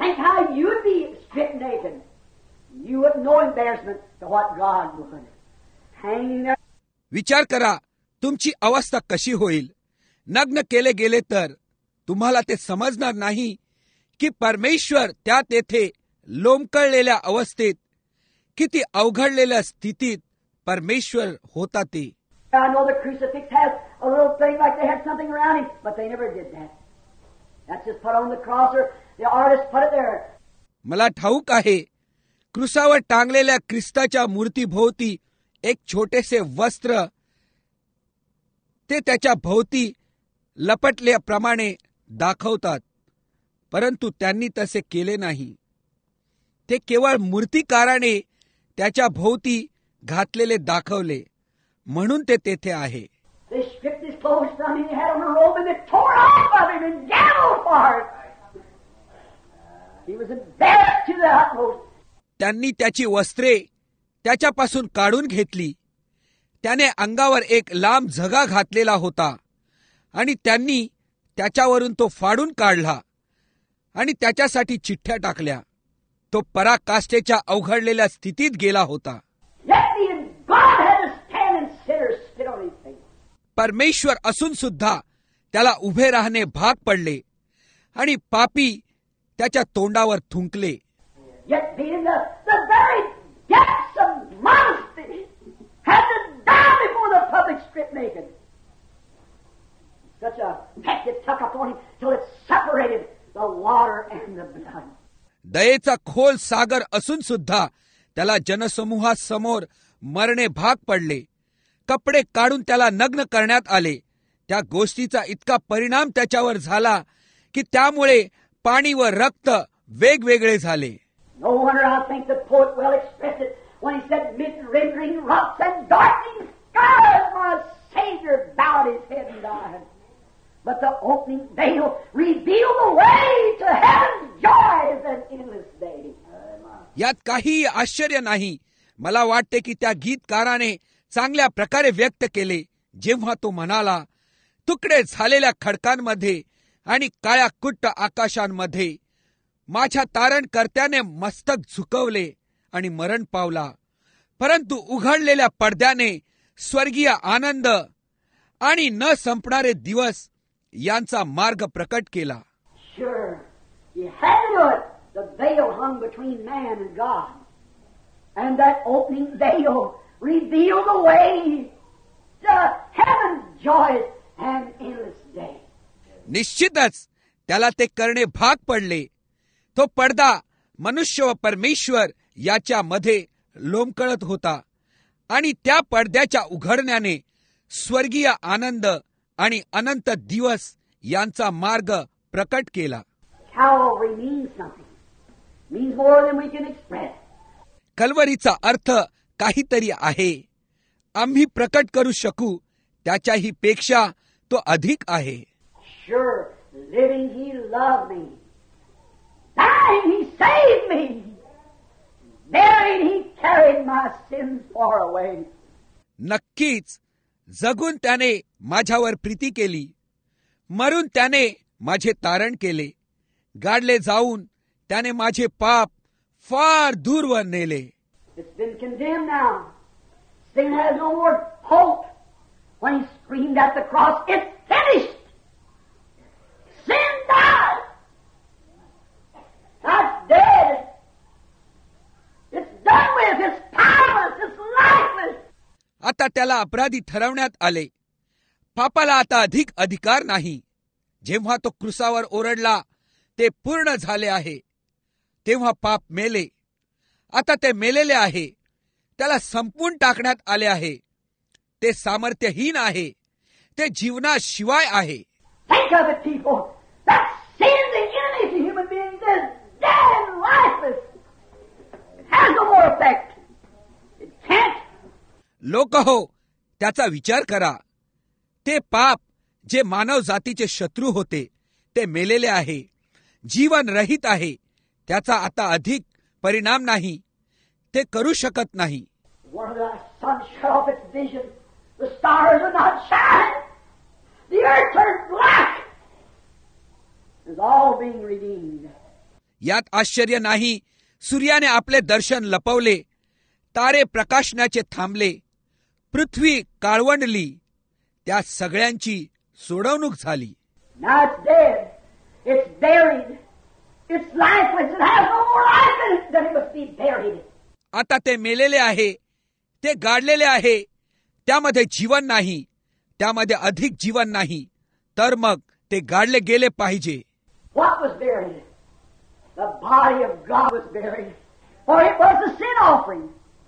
stripped naked, you with no embarrassment to what God would. Hanging there. विचार करा तुमची अवस्था कशी होईल. नग्न केले गेले तर तुम्हाला ते समजणार नाही की परमेश्वर त्या तेथे लोंबकळलेल्या अवस्थेत किती अवघडलेल्या स्थितीत परमेश्वर होता ते. I know the crucifix has a little thing like they had something around him, but they never did that. That's just put on the cross, or the artist put it there. मला ठाऊक आहे क्रुसावर टांगलेल्या ख्रिस्ताच्या मूर्तीभोवती एक छोटेसे वस्त्र ते त्याच्या भोवती लपटल्याप्रमाणे दाखवतात, परंतु त्यांनी तसे केले नाही. ते केवळ मूर्तिकाराने त्याच्या भोवती घातलेले दाखवले म्हणून ते तेथे आहे. They stripped his clothes from him, he had on a robe, and they tore off of him and gambled for it. He was embarrassed to the utmost. त्यांनी त्याची वस्त्रे त्याच्यापासून काढून घेतली. त्याने अंगावर एक लांब झगा घातलेला होता आणि त्यांनी त्याच्यावरून तो फाडून काढला आणि त्याच्यासाठी चिठ्ठ्या टाकल्या. तो पराकाष्ठेच्या अवघडलेल्या स्थितीत गेला होता. परमेश्वर असून सुद्धा त्याला उभे राहणे भाग पडले आणि पापी त्याच्या तोंडावर थुंकले. दयेचा खोल सागर असून सुद्धा त्याला जनसमूहासमोर मरणे भाग पडले. कपडे काढून त्याला नग्न करण्यात आले. त्या गोष्टीचा इतका परिणाम त्याच्यावर झाला की त्यामुळे पाणी व रक्त वेगवेगळे झाले. No wonder I think the poet well expressed it when he said, "Mid rending rocks and darkening skies, my Savior bowed his head and died. But the opening veil revealed the way to heaven's joys and endless day." यात काही आश्चर्य नाही. मला वाटते की त्या गीतकाराने चांगल्या प्रकारे व्यक्त केले जेव्हा तो म्हणाला, तुकडे झालेल्या खडकांमध्ये आणि काळ्या कुट्ट आकाशांमध्ये माझ्या तारणकर्त्याने मस्तक झुकवले आणि मरण पावला, परंतु उघडलेल्या पडद्याने स्वर्गीय आनंद आणि न संपणारे दिवस यांचा मार्ग प्रकट केला. Sure, you had to do it. The veil hung between man and God, and that opening veil revealed the way to heaven's joys and endless day. निश्चितच त्याला ते करणे भाग पडले. तो पडदा मनुष्य व परमेश्वर याच्या मध्ये लोंबकळत होता आणि त्या पडद्याच्या उघडण्याने स्वर्गीय आनंद आणि अनंत दिवस यांचा मार्ग प्रकट केला. Calvary means something. Means more than we can express. कल्वरीचा अर्थ काहीतरी आहे. आम्ही प्रकट करू शकू त्याच्याही पेक्षा तो अधिक आहे. Sure, living he loved me. Dying he saved me. Buried he carried my sins far away. नक्कीच जगून त्याने माझ्यावर प्रीती केली. मरून त्याने माझे तारण केले. गाडले जाऊन त्याने माझे पाप फार दूरवर नेले. It's been condemned now. Sin has no more hope. When he screamed at the cross, it's finished. Sin died. That's dead. It's done with. It's powerless. It's lifeless. आता त्याला अपराधी ठरवण्यात आले. पापाला आता अधिक अधिकार नाही. जेव्हा तो क्रुसावर ओरडला, ते पूर्ण झाले आहे, तेव्हा पाप मेले. आता ते मेलेले आहे. त्याला संपून टाकण्यात आले आहे. ते सामर्थ्यहीन आहे. ते जीवनाशिवाय आहे. Think of it, people. That sin, the enemy to human beings, is dead and lifeless. It has no more effect. It can't. लोक हो, त्याचा विचार करा. ते पाप जे मानव जातीचे शत्रू होते ते मेलेले आहे. जीवन रहित आहे. त्याचा आता अधिक परिणाम नाही. ते करू शकत नाही. One of the sun shut off its vision. The stars would not shine. The earth turned black. It's all being redeemed. यात आश्चर्य नाही. सूर्याने आपले दर्शन लपवले, तारे प्रकाशनाचे थांबले, पृथ्वी काळवंडली, त्या सगळ्यांची सोडवणूक झाली. Now it's dead. It's buried. It's lifeless. It has no more life in it. Then it must be buried. आता ते मेलेले आहे, ते गाडलेले आहे, त्यामध्ये जीवन नाही, त्यामध्ये अधिक जीवन नाही, तर मग ते गाडले गेले पाहिजे. What was buried? The body of God was buried. For it was the sin offering.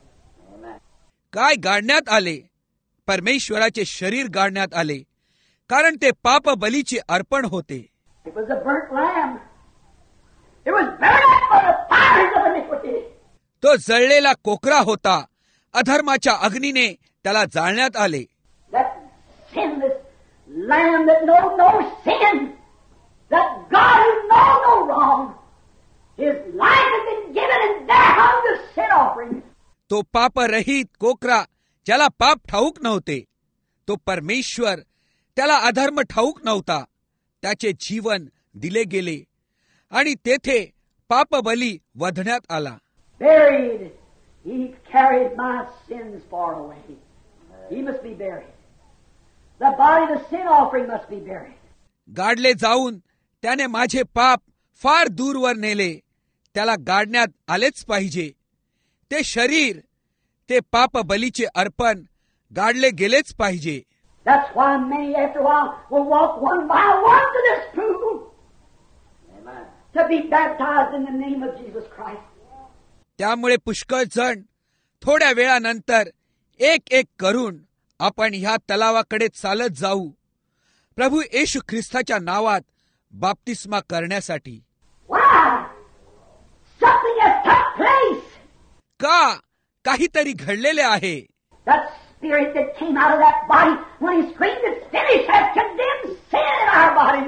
काय गाडण्यात आले? परमेश्वराचे शरीर गाडण्यात आले, कारण ते पाप बलीचे अर्पण होते. It was a burnt lamb. It was burned up by the fires of iniquity. तो जळलेला कोकरा होता, अधर्माच्या अग्नीने त्याला जाळण्यात आले. That sinless lamb that knows no sin, that God who knows no wrong, His life has been given and there hung the sin offering. तो पापरहित कोकरा, ज्याला पाप ठाऊक नव्हते, तो परमेश्वर, त्याला अधर्म ठाऊक नव्हता, त्याचे जीवन दिले गेले आणि तेथे पाप बली वधण्यात आला. Buried, He carried my sins far away. He must be buried. The body, the sin offering must be buried. गाडले जाऊन त्याने माझे पाप फार दूरवर नेले, त्याला गाडण्यात आलेच पाहिजे. ते शरीर, ते पाप बलीचे अर्पण गाडले गेलेच पाहिजे. That's why many after a while will walk one by one to this pool. Amen. To be baptized in the name of Jesus Christ. त्यामुळे पुष्कळ जण थोड्या वेळानंतर एक एक करून आपण ह्या तलावाकडे चालत जाऊ, प्रभू येशू ख्रिस्ताच्या नावात बाप्तिस्मा करण्यासाठी. Why? Something has took place. का? काहीतरी घडलेले आहे. That spirit that came out of that body when He screamed, "It's finished," has condemned sin in our body.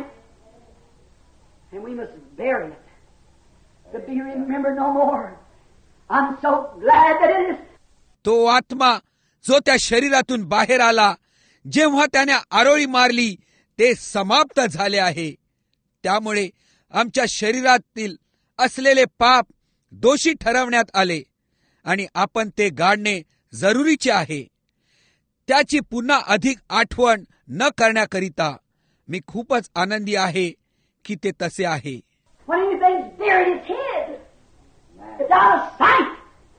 And we must bury it to be remembered no more. I'm so glad that it is. तो आत्मा जो त्या शरीरातून बाहेर आला, जेव्हा त्याने आरोळी मारली, ते समाप्त झाले आहे. त्यामुळे आमच्या शरीरातील असलेले पाप दोषी ठरवण्यात आले आणि आपण ते गाडणे जरुरीचे आहे. त्याची पुन्हा अधिक आठवण न करण्याकरिता मी खूपच आनंदी आहे की ते तसे आहे. When anything's buried, it's hid. It's out of sight.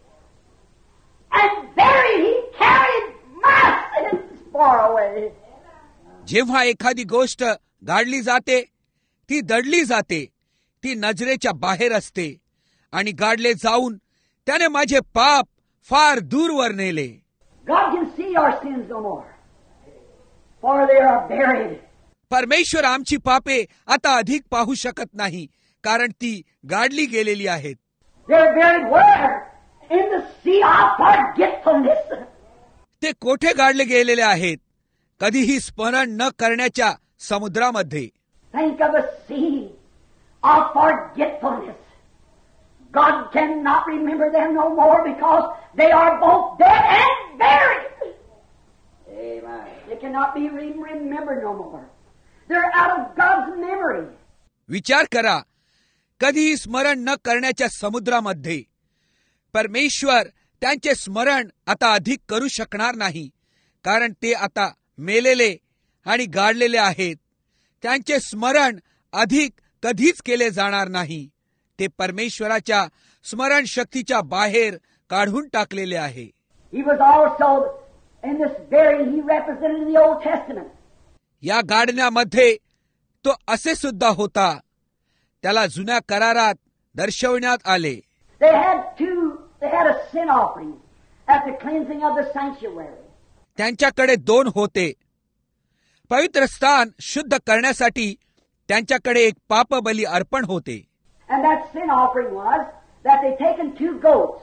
And buried, He carried my sins far away. जेव्हा एखादी गोष्ट गाडली जाते, ती दडली जाते, ती नजरेच्या बाहेर असते आणि गाडले जाऊन त्याने माझे पाप फार दूरवर नेले. God can see our sins no more, for they are buried. परमेश्वर आमची पापे आता अधिक पाहू शकत नाही, कारण ती गाडली गेलेली आहेत. They're buried where? In the sea of forgetfulness. ते कोठे गाडले गेलेले आहेत? कधीही स्मरण न करण्याच्या समुद्रामध्ये. Think of a sea of forgetfulness. God cannot remember them no more because they are both dead and buried. Amen. They cannot be remembered no more. They're out of God's memory. विचार करा, कधीही स्मरण न करण्याच्या समुद्रामध्ये परमेश्वर त्यांचे स्मरण आता अधिक करू शकणार नाही, कारण ते आता मेलेले आणि गाडलेले आहेत. त्यांचे स्मरण अधिक कधीच केले जाणार नाही. ते परमेश्वराच्या स्मरण शक्तीच्या बाहेर काढून टाकलेले आहे. He was also in this burying he represented in the Old Testament. या गाडण्यामध्ये तो असे सुद्धा होता, त्याला जुन्या करारात दर्शवण्यात आले. They had two, they had a sin offering at the cleansing of the sanctuary. त्यांच्याकडे दोन होते. पवित्र स्थान शुद्ध करण्यासाठी त्यांच्याकडे एक पापबली अर्पण होते. And that sin offering was that they taken two goats,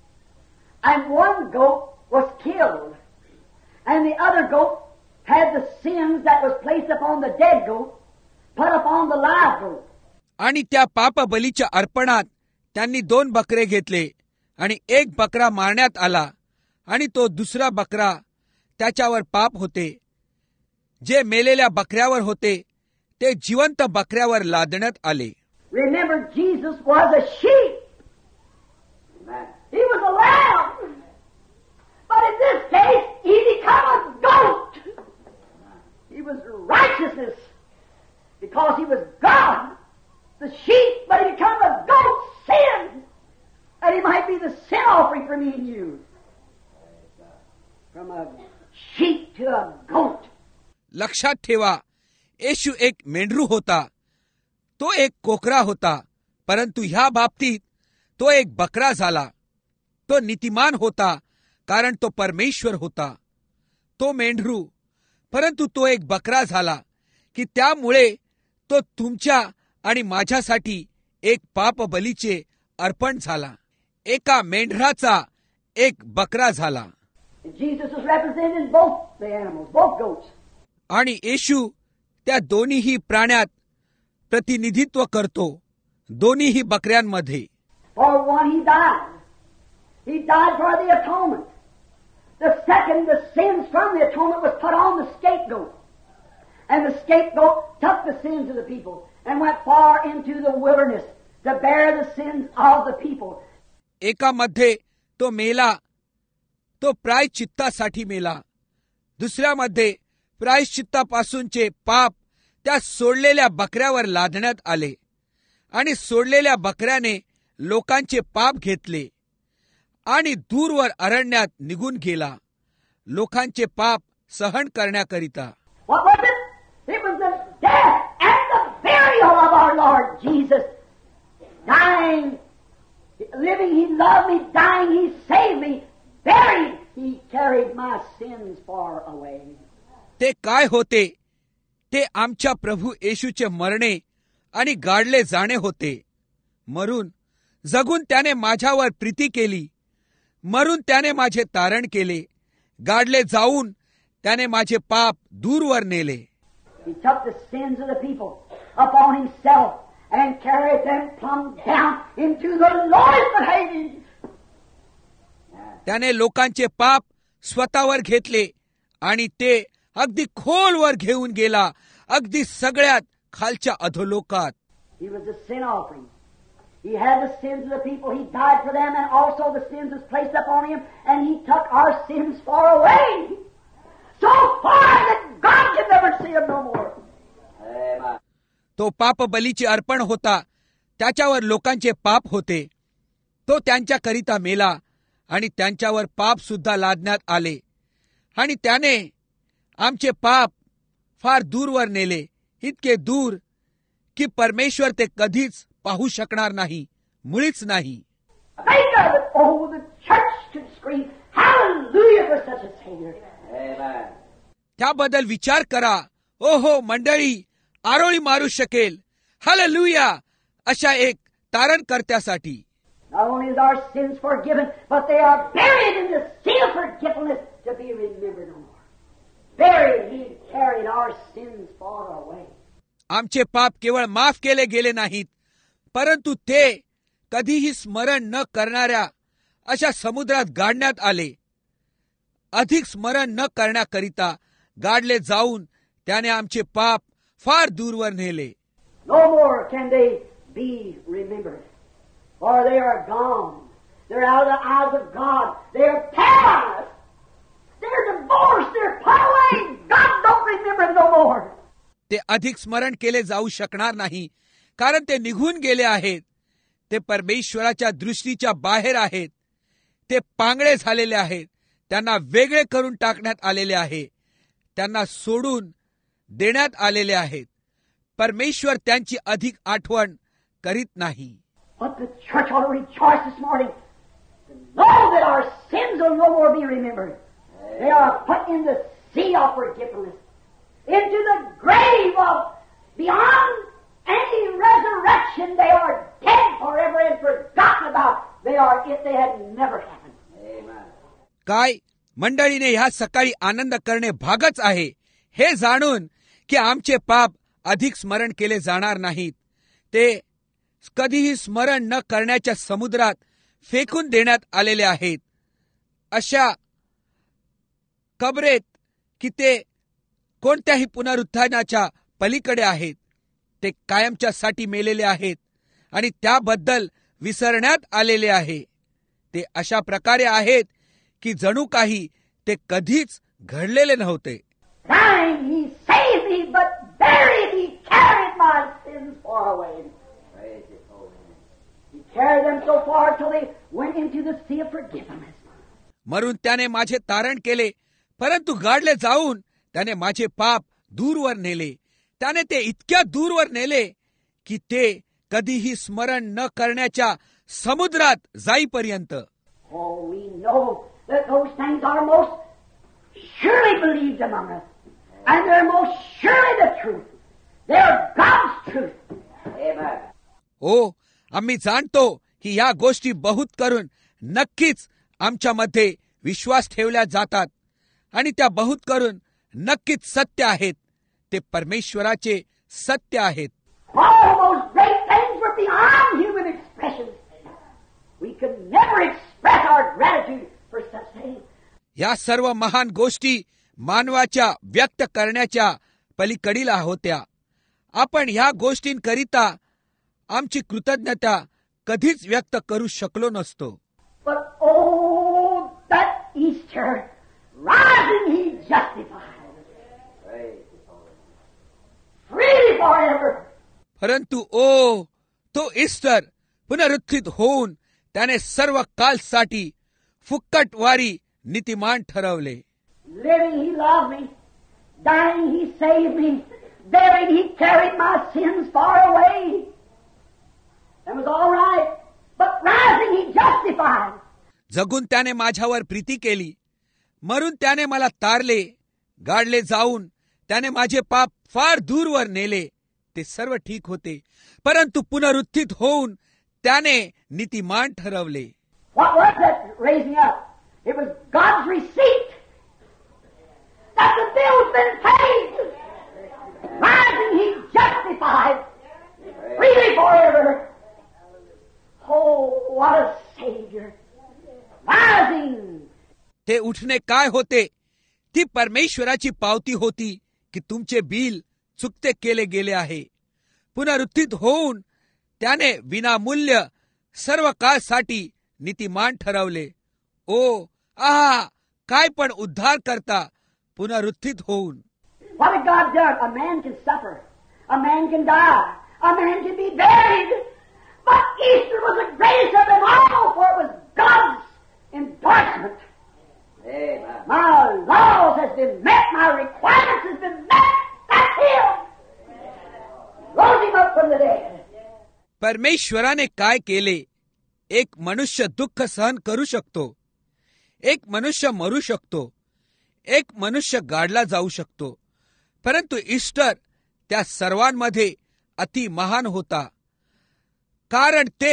and one goat was killed, and the other goat had the sins that was placed upon the dead goat put upon the live goat. आणि त्या पापबलीच्या अर्पणात त्यांनी दोन बकरे घेतले आणि एक बकरा मारण्यात आला आणि तो दुसरा बकरा त्याच्यावर पाप होते, जे मेलेल्या बकऱ्यावर होते ते जिवंत बकऱ्यावर लादण्यात आले. Remember, Jesus was a sheep, He was a lamb. But in this case, he became a goat. He was righteousness because he was God, the sheep, but he became a goat, sin, that he might be the sin offering for me and you. From a sheep to a goat. लक्षात ठेवा, येशू एक मेंढरू होता, तो एक कोकरा होता, परंतु ह्या बाबतीत तो एक बकरा झाला. तो नीतिमान होता कारण तो परमेश्वर होता. तो मेंढरू, परंतु तो एक बकरा झाला की त्यामुळे तो तुमच्या आणि माझ्यासाठी एक पाप बलीचे अर्पण झाला. एका मेंढराचा एक बकरा झाला. Jesus was represented in both the animals, both goats. आणि येशू त्या दोन्हीही प्राण्यात प्रतिनिधित्व करतो, दोन्हीही बकऱ्यांमध्ये. For one he died. He died for the atonement. The second, the sins from the atonement was put on the scapegoat. And the scapegoat took the sins of the people and went far into the wilderness to bear the sins of the people. एका मध्ये तो मेला, तो प्रायश्चित्तासाठी मेला. दुसऱ्यामध्ये प्रायश्चित्तापासूनचे पाप त्या सोडलेल्या बकऱ्यावर लादण्यात आले आणि सोडलेल्या बकऱ्याने लोकांचे पाप घेतले आणि दूरवर अरण्यात निघून गेला, लोकांचे पाप सहन करण्याकरिता. What was it? It was the death and the burial of our Lord Jesus. Dying, living, he loved me. Dying, he saved me. Buried, he carried my sins far away. ते काय होते? ते आमच्या प्रभू येशूचे मरणे आणि गाडले जाणे होते. मरून जगून त्याने माझ्यावर प्रीती केली. मरून त्याने माझे तारण केले. गाडले जाऊन त्याने माझे पाप दूरवर नेले. He took the sins of the people upon himself and carried them plumb down into the lowest of Hades. त्याने लोकांचे पाप स्वतःवर घेतले आणि ते अगदी खोलवर घेऊन गेला, अगदी सगळ्यात खालच्या अधोलोकात. He was the sin offering. He had the sins of the people. He died for them, and also the sins was placed upon him, and he took our sins far away. So far that God can never see them no more. Amen. तो पाप बलीचे अर्पण होता, त्याच्यावर लोकांचे पाप होते. तो त्यांच्याकरिता मेला आणि त्यांच्यावर पाप सुद्धा लादण्यात आले आणि त्याने आमचे पाप फार दूरवर नेले, इतके दूर की परमेश्वर ते कधीच पाहू शकणार नाही, मुळीच नाही. Think of it. Oh, the church could scream, hallelujah for such a Savior. Amen. त्याबद्दल विचार करा. ओहो, मंडळी आरोळी मारू शकेल, हालेलुया, अशा एक तारणकर्त्यासाठी. Not only is our sins forgiven, but they are buried in the sea of forgetfulness to be remembered no more. Buried, he carried our sins far away. आमचे पाप केवळ माफ केले गेले नाहीत, परंतु ते कधीही स्मरण न करणाऱ्या अशा समुद्रात गाडण्यात आले. अधिक स्मरण न करण्याकरिता गाडले जाऊन त्याने आमचे पाप फार दूरवर नेले. No more can they be remembered, for they are gone. They're out of the eyes of God. They're paralyzed. They're divorced. They're put away. God don't remember them no more. ते अधिक स्मरण केले जाऊ शकणार नाही, कारण ते निघून गेले आहेत. ते परमेश्वराच्या दृष्टीच्या बाहेर आहेत. ते पांगळे झालेले आहेत. त्यांना वेगळे करून टाकण्यात आलेले आहे. त्यांना सोडून देण्यात आलेले आहेत. परमेश्वर त्यांची अधिक आठवण करीत नाही. But the church ought to rejoice this morning to know that our sins will no more be remembered. They are put in the sea of forgetfulness, into the grave of beyond any resurrection. They are dead forever and forgotten about. They are if they had never happened. Amen. काय मंडळीने ह्या सकाळी आनंद करणे भागच आहे, हे जाणून की आमचे पाप अधिक स्मरण केले जाणार नाहीत. ते कधीही स्मरण न करण्याच्या समुद्रात फेकून देण्यात आलेले आहेत. अशा कबरेत की ते कोणत्याही पुनरुत्थानाच्या पलीकडे आहेत. ते कायमच्या साठी मेलेले आहेत आणि त्याबद्दल विसरण्यात आलेले आहे. ते अशा प्रकारे आहेत की जणू काही ते कधीच घडलेले नव्हते. Dying, he saved me, but buried, he carried my sins far away. He carried them so far till they went into the sea of forgiveness. मरून त्याने माझे तारण केले, परंतु गाडले जाऊन त्याने माझे पाप दूरवर नेले. त्याने ते इतक्या दूरवर नेले की ते कधीही स्मरण न करण्याच्या समुद्रात जाईपर्यंत. Oh, we know that those things are most surely believed among us. And they're most surely the truth. They're God's truth. Amen. ओ, आम्ही जाणतो की या गोष्टी बहुत करून नक्कीच आमच्यामध्ये विश्वास ठेवल्या जातात आणि त्या बहुत करून नक्कीच सत्य आहेत. ते परमेश्वराचे सत्य आहेत. All those great things were beyond human expression. We could never express our gratitude for such things. या सर्व महान गोष्टी मानवाच्या व्यक्त करण्याच्या पलीकडील होत्या. आपण ह्या गोष्टींकरिता आमची कृतज्ञता कधीच व्यक्त करू शकलो नसतो. But oh, that Easter, rising he justified. Free forever. परंतु ओ, तो ईस्टर पुनरुत्थित होऊन त्याने सर्व कालसाठी फुक्कट वारी नीतिमान ठरवले. Living, he loved me. Dying, he saved me. Buried, he carried my sins far away. That was all right. But rising, he justified. जगून त्याने माझ्यावर प्रीती केली, मरून त्याने मला तारले, गाडले जाऊन त्याने माझे पाप फार दूरवर नेले. ते सर्व ठीक होते, परंतु पुनरुत्थित होऊन त्याने नीतिमान ठरवले. What was that raising up? It was God's receipt. That the bill's been paid. Rising, he justified. Freely forever. Oh, what a Savior. Rising. ते उठणे काय होते? ती परमेश्वराची पावती होती की तुमचे बिल चुकते केले गेले आहे. पुनरुत्थित होऊन त्याने विनामूल्य सर्व काळसाठी नीतिमान ठरवले. ओ आहा, काय पण उद्धार करता पुनरुत्थित होऊन. What had God done? A man can suffer. A man can die. A man can be buried. But Easter was the greatest of them all, for it was God's endorsement. Amen. My laws has been met. My requirements has been met. That's Him. Rose Him up from the dead. परमेश्वराने काय केले? एक मनुष्य दुःख सहन करू शकतो, एक मनुष्य मरू शकतो, एक मनुष्य गाडला जाऊ शकतो, परंतु ईस्टर त्या सर्वांमध्ये अति महान होता, कारण ते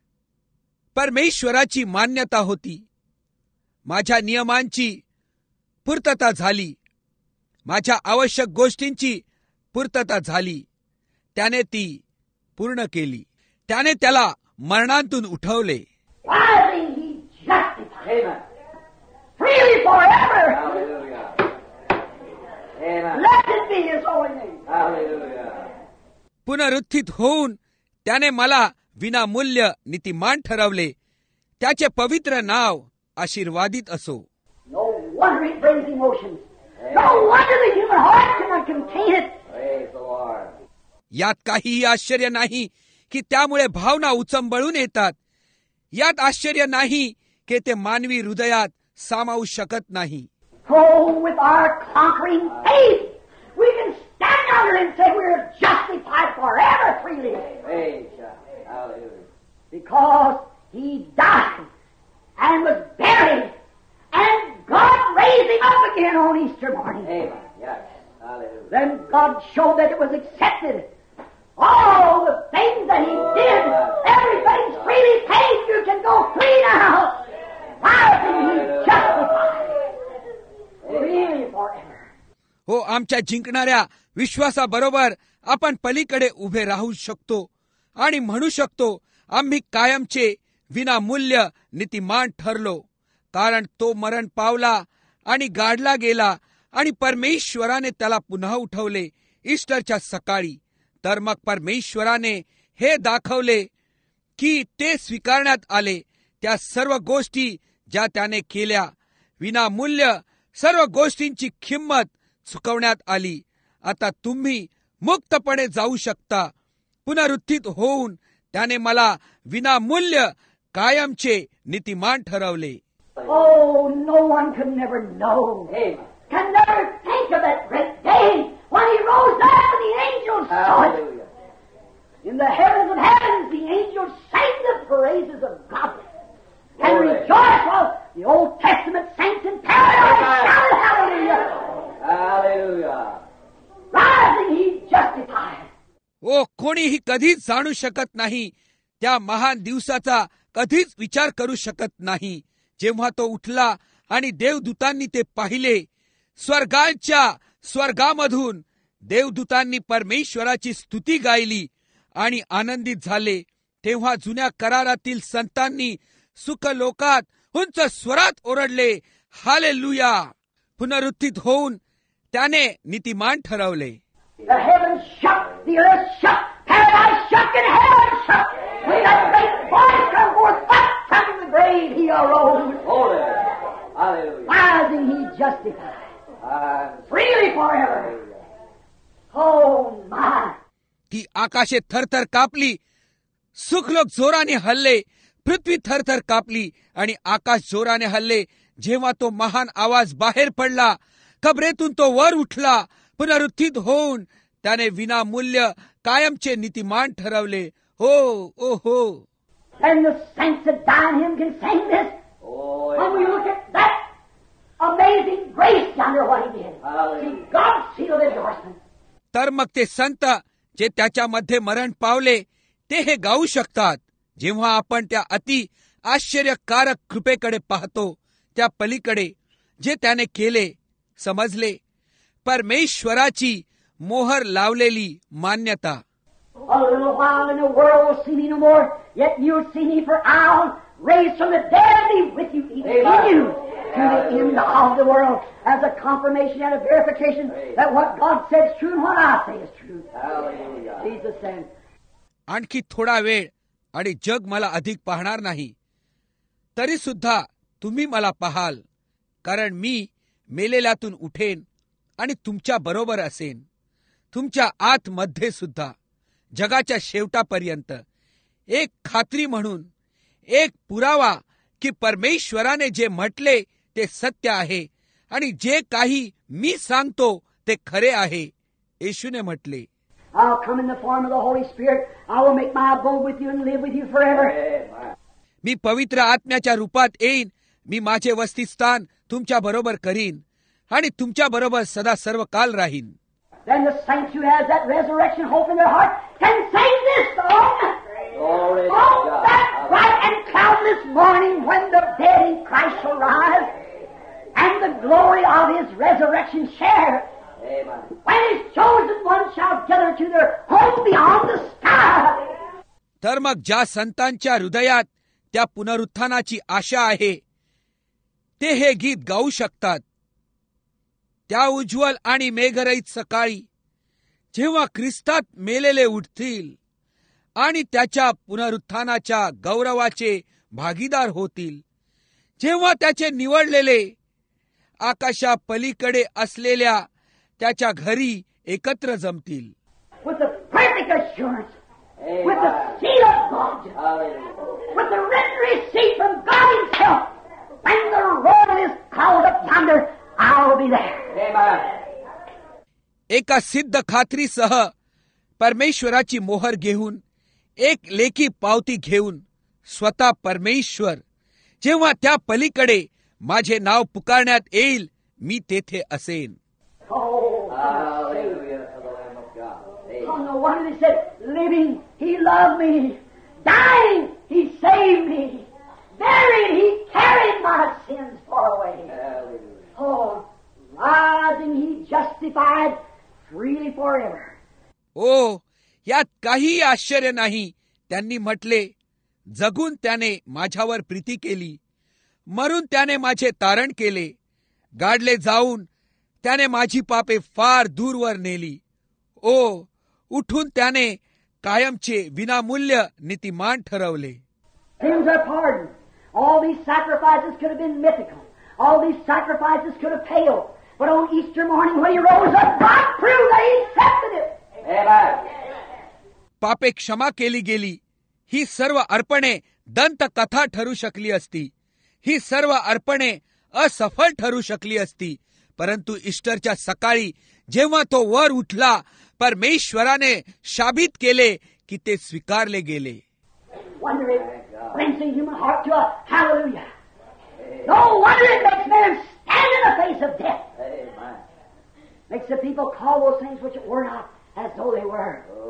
परमेश्वराची मान्यता होती. माझ्या नियमांची पूर्तता झाली, माझ्या आवश्यक गोष्टींची पूर्तता झाली. त्याने ती पूर्ण केली. त्याने त्याला मरणांतून उठवले. Rising, he justified. Freely forever. Hallelujah. Amen. Blessed be His holy name. Hallelujah. पुनरुत्थित होऊन त्याने मला विनामूल्य नीतिमान ठरवले. त्याचे पवित्र नाव आशीर्वादित असो. No wonder it brings emotions. No wonder the human heart cannot contain it. Praise the Lord. यात काहीही आश्चर्य नाही की त्यामुळे भावना उचंबळून येतात. यात आश्चर्य नाही की ते मानवी हृदयात सामावू शकत नाही. Oh, with our conquering faith, we can stand out here and say we're justified forever freely. Praise God. Hallelujah. Because He died and was buried, and God raised Him up again on Easter morning. Amen. Yes. Hallelujah. Then God showed that it was accepted. All the things that He did, everything's freely paid. You can go free now. Rising, He justified. Really forever. हो, आमच्या जिंकणाऱ्या विश्वासाबरोबर आपण पलीकडे उभे राहू शकतो आणि म्हणू शकतो, आम्ही कायमचे विनामूल्य नीतिमान ठरलो, कारण तो मरण पावला आणि गाडला गेला आणि परमेश्वराने त्याला पुन्हा उठवले ईस्टरच्या सकाळी. तर मग परमेश्वराने हे दाखवले की ते स्वीकारण्यात आले, त्या सर्व गोष्टी ज्या त्याने केल्या, विनामूल्य सर्व गोष्टींची किंमत चुकवण्यात आली. आता तुम्ही मुक्तपणे जाऊ शकता. पुनरुत्थित होऊन त्याने मला विनामूल्य कायमचे नीतिमान ठरवले. Oh, no one can never know. Amen. Can never think of that great day when he rose up and the angels saw it. Hallelujah. In the heavens of heavens, the angels sang the praises of God and Glory. rejoiced while the Old Testament saints in paradise Amen. shouted hallelujah. Hallelujah. Rising, he justified. ओ कोणीही कधीच जाणू शकत नाही, त्या महान दिवसाचा कधीच विचार करू शकत नाही, जेव्हा तो उठला आणि देवदूतांनी ते पाहिले. स्वर्गाच्या स्वर्गामधून देवदूतांनी परमेश्वराची स्तुती गायली आणि आनंदित झाले. तेव्हा जुन्या करारातील संतांनी सुखलोकात उंच स्वरात ओरडले, हालेलुया. पुनरुत्थित होऊन त्याने नीतिमान ठरवले. The heavens shook, the earth shook, paradise shook, and hell shook. When that great voice come forth up from the grave, he arose. Glory. Hallelujah. Rising, he justified. I'm Freely forever. Oh, my. ती आकाशे थरथर कापली, सुखलोक जोराने हल्ले, पृथ्वी थरथर कापली आणि आकाश जोराने हल्ले. जेव्हा तो महान आवाज बाहेर पडला, कबरेतून तो वर उठला. पुनरुत्थित होऊन त्याने विनामूल्य कायमचे नीतिमान ठरवले. हो ओ हो. And the saints that die in him can sing this. Oh, When we amen. look at that amazing grace yonder, what he did. Hallelujah. See, God's seal of endorsement. तर मग ते संत जे त्याच्यामध्ये मरण पावले ते हे गाऊ शकतात. जेव्हा आपण त्या अति आश्चर्यकारक कृपेकडे पाहतो, त्या पलीकडे जे त्याने केले, समजले, परमेश्वराची मोहर लावलेली मान्यता. A little while and the world will see me no more, yet you'll see me, for I'll raise from the dead and be with you, even in you, to the end of the world, as a confirmation and a verification that what God said is true and what I say is true. Hallelujah. Jesus said, आणखी थोडा वेळ आणि जग मला अधिक पाहणार नाही, तरी सुद्धा तुम्ही मला पाहाल, कारण मी मेलेल्यातून उठेन आणि तुमच्या बरोबर असेन. तुमच्या आतमध्ये सुद्धा जगाच्या शेवटापर्यंत एक खात्री म्हणून, एक पुरावा की परमेश्वराने जे म्हटले ते सत्य आहे आणि जे काही मी सांगतो ते खरे आहे. येशूने म्हटले, I'll come in the form of the Holy Spirit. I will make my abode with you and live with you forever. Amen. मी पवित्र आत्म्याच्या रूपात येईन, मी माझे वसतिस्थान तुमच्या बरोबर करीन आणि तुमच्या बरोबर सदा सर्व काल राहीन. Then the saints who has that resurrection hope in their heart can sing this song. Glory to On God. that bright and cloudless morning when the dead in Christ shall rise and the glory of his resurrection share, Amen. when his chosen ones shall gather to their home beyond the sky. तर मग ज्या संतांच्या हृदयात त्या पुनरुत्थानाची आशा आहे, ते हे गीत गाऊ शकतात. त्या उज्ज्वल आणि मेघरहित सकाळी जेव्हा ख्रिस्तात मेलेले उठतील आणि त्याच्या पुनरुत्थानाच्या गौरवाचे भागीदार होतील, जेव्हा त्याचे निवडलेले आकाशा पलीकडे असलेल्या त्याच्या घरी एकत्र जमतील. With the perfect assurance, Amen. with the seal of God, Hallelujah. with the written receipt from God himself, when the roll is called up yonder, I'll be there. Amen. एका सिद्ध खात्रीसह परमेश्वराची मोहर घेऊन, एक लेखी पावती घेऊन, स्वतः परमेश्वर जेव्हा त्या पलीकडे माझे नाव पुकारण्यात येईल, मी तेथे असेन. Oh, Hallelujah to the Lamb of God. oh, Amen. no wonder he said, living, he loved me. Dying, he saved me. Buried, he carried my sins far away. Hallelujah. Oh, rising, he justified freely forever. ओ, यात काही आश्चर्य नाही. त्यांनी म्हटले, जगून त्याने माझ्यावर प्रीती केली, मरून त्याने माझे तारण केले, गाडले जाऊन त्याने माझी पापे फार दूरवर नेली. ओ, उठून त्याने कायमचे विनामूल्य नीतिमान ठरवले. Sins are pardoned. All these sacrifices could have been mythical. All these sacrifices could have paled. But on Easter morning when he rose up, God proved that he accepted it. Amen. पापे क्षमा केली गेली. ही सर्व अर्पणे दंत कथा ठरू शकली असती. ही सर्व अर्पणे असफल ठरू शकली असती. परंतु ईस्टरच्या सकाळी जेव्हा तो वर उठला, परमेश्वराने शाबित केले की ते स्वीकारले गेले. Wonder it brings the human heart to a hallelujah. No wonder it makes men stand in the face of death. Amen. Makes the people call those things which were not as though they were.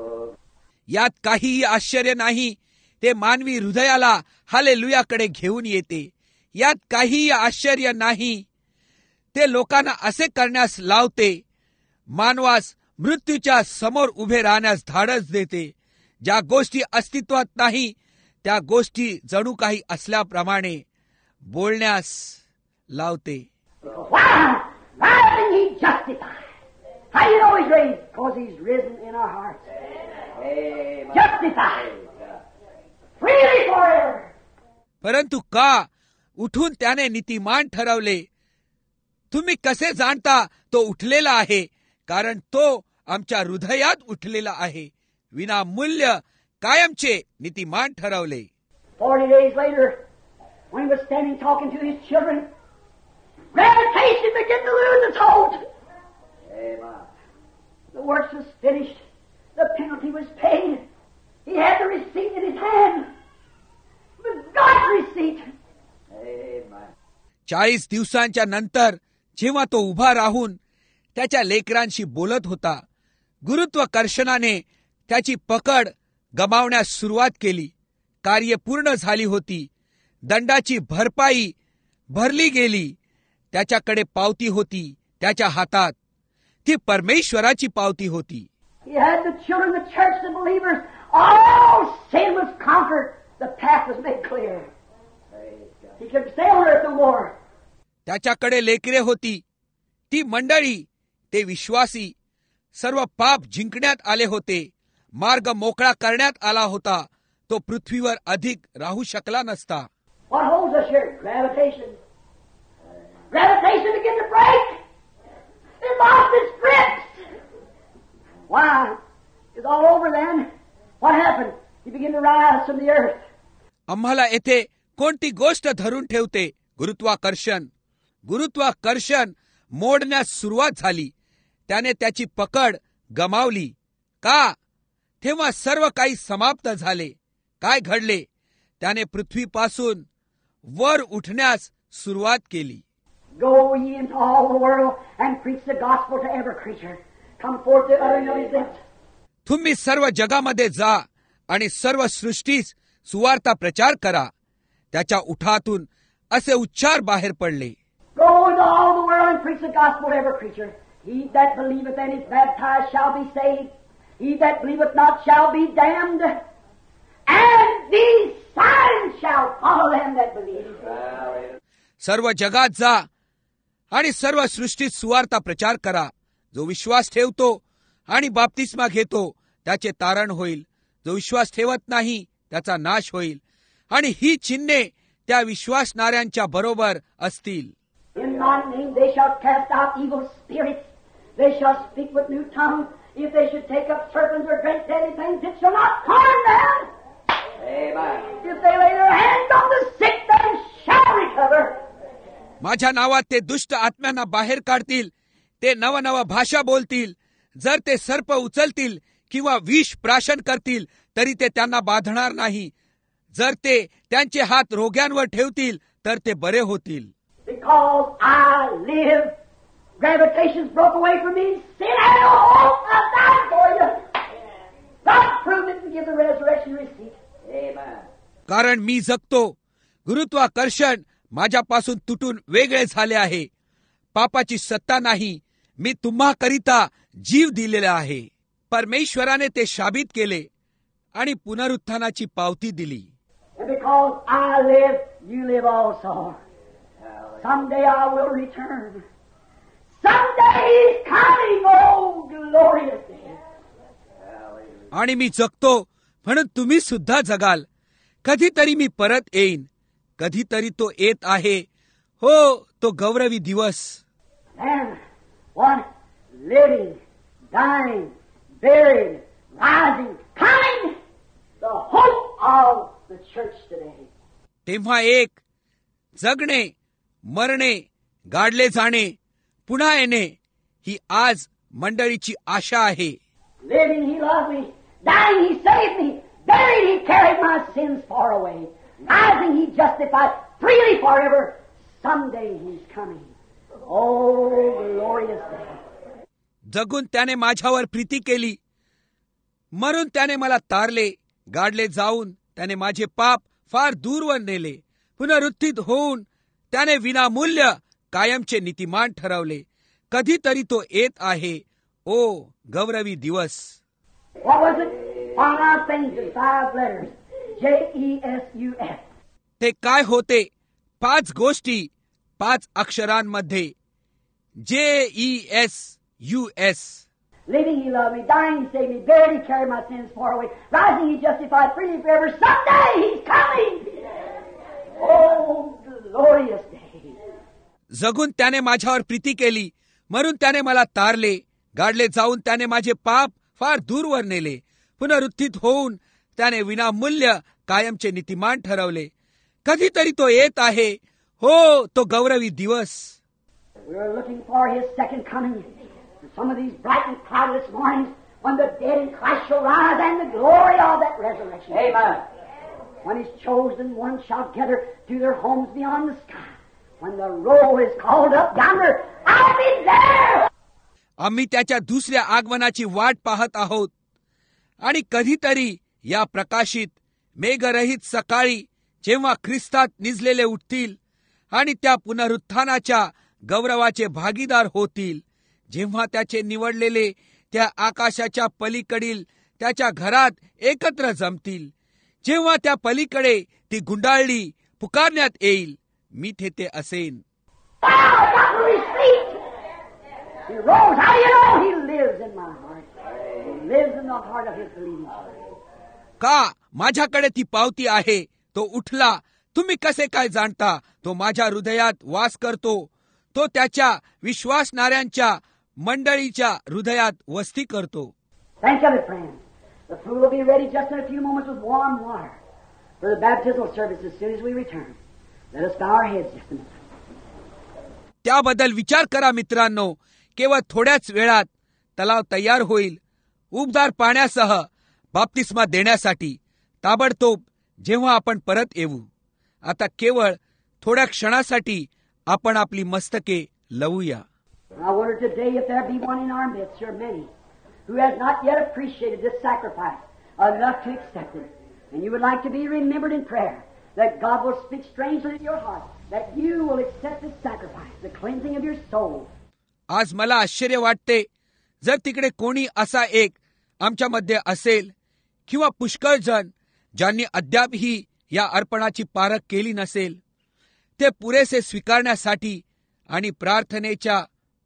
यात काहीही आश्चर्य नाही. ते मानवी हृदयाला हालेलुयाकडे घेऊन येते. यात काहीही आश्चर्य नाही. ते लोकांना असे करण्यास लावते. मानवास मृत्यूच्या समोर उभे राहण्यास धाडस देते. ज्या गोष्टी अस्तित्वात नाही त्या गोष्टी जणू काही असल्याप्रमाणे बोलण्यास लावते. Why? Why isn't he justified? How do you know he's raised? Because he's risen in our hearts. Amen. Justified. Freely forever. परंतु का उठून त्याने नीतिमान ठरवले? तुम्ही कसे जाणता तो उठलेला आहे? कारण तो आमच्या हृदयात उठलेला आहे. विनामूल्य कायमचे नीतिमान ठरवले. Forty days later, when he was standing talking to his children, gravitation began to lose its hold. Amen. The works was finished. The penalty was paid. He had the receipt in his hand. It was God's receipt. Amen. चाळीस दिवसांच्या नंतर जेव्हा तो उभा राहून त्याच्या लेकरांशी बोलत होता, गुरुत्वाकर्षणाने त्याची पकड गमावण्यास सुरुवात केली. कार्य पूर्ण झाली होती. दंडाची भरपाई भरली गेली. त्याच्याकडे पावती होती त्याच्या हातात. ती परमेश्वराची पावती होती. He had the children, the church, the believers. All sin was conquered. The path was made clear. He could stay on earth no more. त्याच्याकडे लेकरे होती. ती मंडळी, ते विश्वासी. सर्व पाप जिंकण्यात आले होते. मार्ग मोकळा करण्यात आला होता. तो पृथ्वीवर अधिक राहू शकला नसता. What holds us here? Gravitation. Gravitation began to break. It lost its grips. Why? It's all over then. What happened? He began to rise from the earth. आम्हाला येथे कोणती गोष्ट धरून ठेवते? गुरुत्वाकर्षण. गुरुत्वाकर्षण मोडण्यास सुरुवात झाली. त्याने त्याची पकड गमावली. का? तेव्हा सर्व काही समाप्त झाले. काय घडले? त्याने पृथ्वीपासून वर उठण्यास सुरुवात केली. Go ye into all the world and preach the gospel to every creature. Come forth the uttering of his lips. तुम्ही सर्व जगामध्ये जा आणि सर्व सृष्टीस सुवार्ता प्रचार करा. त्याच्या उठातून असे उच्चार बाहेर पडले. Go into all the world and preach the gospel to every creature. He that believeth and is baptized shall be saved. He that believeth not shall be damned. And these signs shall follow them that believe. सर्व जगात जा आणि सर्व सृष्टीत सुवार्ता प्रचार करा. जो विश्वास ठेवतो आणि बाप्तिस्मा घेतो त्याचे तारण होईल. जो विश्वास ठेवत नाही त्याचा नाश होईल. आणि ही चिन्हे त्या विश्वासणाऱ्यांच्या बरोबर असतील. In my name they shall cast out evil spirits. They shall speak with new tongues. If they should take up serpents or great deadly things, it shall not harm them. Amen. If they lay their hands on the sick, they shall recover. माझ्या नावात ते दुष्ट आत्म्यांना बाहेर काढतील. ते नवनव भाषा बोलतील. जर ते सर्प उचलतील किंवा विष प्राशन करतील तरी ते त्यांना बाधणार नाही. जर ते त्यांचे हात रोग्यांवर ठेवतील तर ते बरे होतील. Because I live, gravitation's broke away from me. Sin had no hope. I died for you. God proved it and give the resurrection receipt. Amen. कारण मी जगतो. गुरुत्वाकर्षण माझ्यापासून तुटून वेगळे झाले आहे. पापाची सत्ता नाही. मी तुम्हाकरिता जीव दिलेला आहे. परमेश्वराने ते शाबित केले आणि पुनरुत्थानाची पावती दिली. And because I live, you live also. Someday I will return. Someday He's coming, oh glorious day. आणि मी जगतो म्हणून तुम्ही सुद्धा जगाल. कधीतरी मी परत येईन. कधीतरी तो येत आहे. हो, तो गौरवी दिवस. And one living, dying, buried, rising, coming, the hope of the church today. तेव्हा एक जगणे, मरणे, गाडले जाणे, पुन्हा येणे ही आज मंडळीची आशा आहे. Living, he loved me. Dying, he saved me. Buried, he carried my sins far away. Rising, he justified freely forever. Someday he's coming. Oh, glorious day. जगून त्याने माझ्यावर प्रीती केली, मरून त्याने मला तारले, गाडले जाऊन त्याने माझे पाप फार दूरवर नेले, पुनरुत्थित होऊन त्याने विनामूल्य कायमचे नीतिमान ठरवले. कधीतरी तो येत आहे. ओ गौरवी दिवस. What was it? Five things in five letters. J E S U S. ते काय होते? पाच गोष्टी पाच अक्षरांमध्ये. J E S U S. Living, he loved me. Dying, he saved me. Buried, he carried my sins far away. Rising, he justified freely forever. Someday he's coming. Oh, glorious day. जगून त्याने माझ्यावर प्रीती केली, मरून त्याने मला तारले, गाडले जाऊन त्याने माझे पाप फार दूरवर नेले, पुनरुत्थित होऊन त्याने विनामूल्य कायमचे नीतिमान ठरवले. कधीतरी तो येत आहे. हो, तो गौरवी दिवस. We are looking for his second coming. Some of these bright and cloudless mornings when the dead in Christ shall rise and the glory of that resurrection. Amen. When his chosen ones shall gather to their homes beyond the sky. When the roll is called up yonder, I'll be there. आम्ही त्याच्या दुसऱ्या आगमनाची वाट पाहत आहोत. आणि कधीतरी या प्रकाशित मेघरहित सकाळी जेव्हा ख्रिस्तात निजलेले उठतील आणि त्या पुनरुत्थानाच्या गौरवाचे भागीदार होतील, जेव्हा त्याचे निवडलेले त्या आकाशाच्या पलीकडील त्याच्या घरात एकत्र जमतील, जेव्हा त्या पलीकडे ती गुंडाळली पुकारण्यात येईल, मी तेथे असेन. He rose. How do you know? He lives in my heart. He lives in the heart of his believing. का माझ्याकडे ती पावती आहे. तो उठला. तुम्ही कसे काय जाणता? तो माझ्या हृदयात वास करतो. तो त्याच्या विश्वासणाऱ्यांच्या मंडळीच्या हृदयात वस्ती करतो. Think of it, friends. The food will be ready just in a few moments with warm water for the baptismal service as soon as we return. Let us bow our heads just a minute. त्याबद्दल विचार करा मित्रांनो. केवळ थोड्याच वेळात तलाव तयार होईल उबदार पाण्यासह बाप्तिस्मा देण्यासाठी, ताबडतोब जेव्हा आपण परत येऊ. आता केवळ थोड्या क्षणासाठी आपण आपली मस्तके लवूया. I wonder today if there be one in our midst, or many, who has not yet appreciated this sacrifice enough to accept it, and you would like to be remembered in prayer, that God will speak strangely to your heart, that you will accept this sacrifice, the cleansing of your soul. आज मला आश्चर्य वाटते जर तिकडे कोणी असा एक आमच्यामध्ये असेल किंवा पुष्कळ जण ज्यांनी अद्यापही या अर्पणाची पारख केली नसेल, ते पुरेसे स्वीकारण्यासाठी आणि प्रार्थनेच्या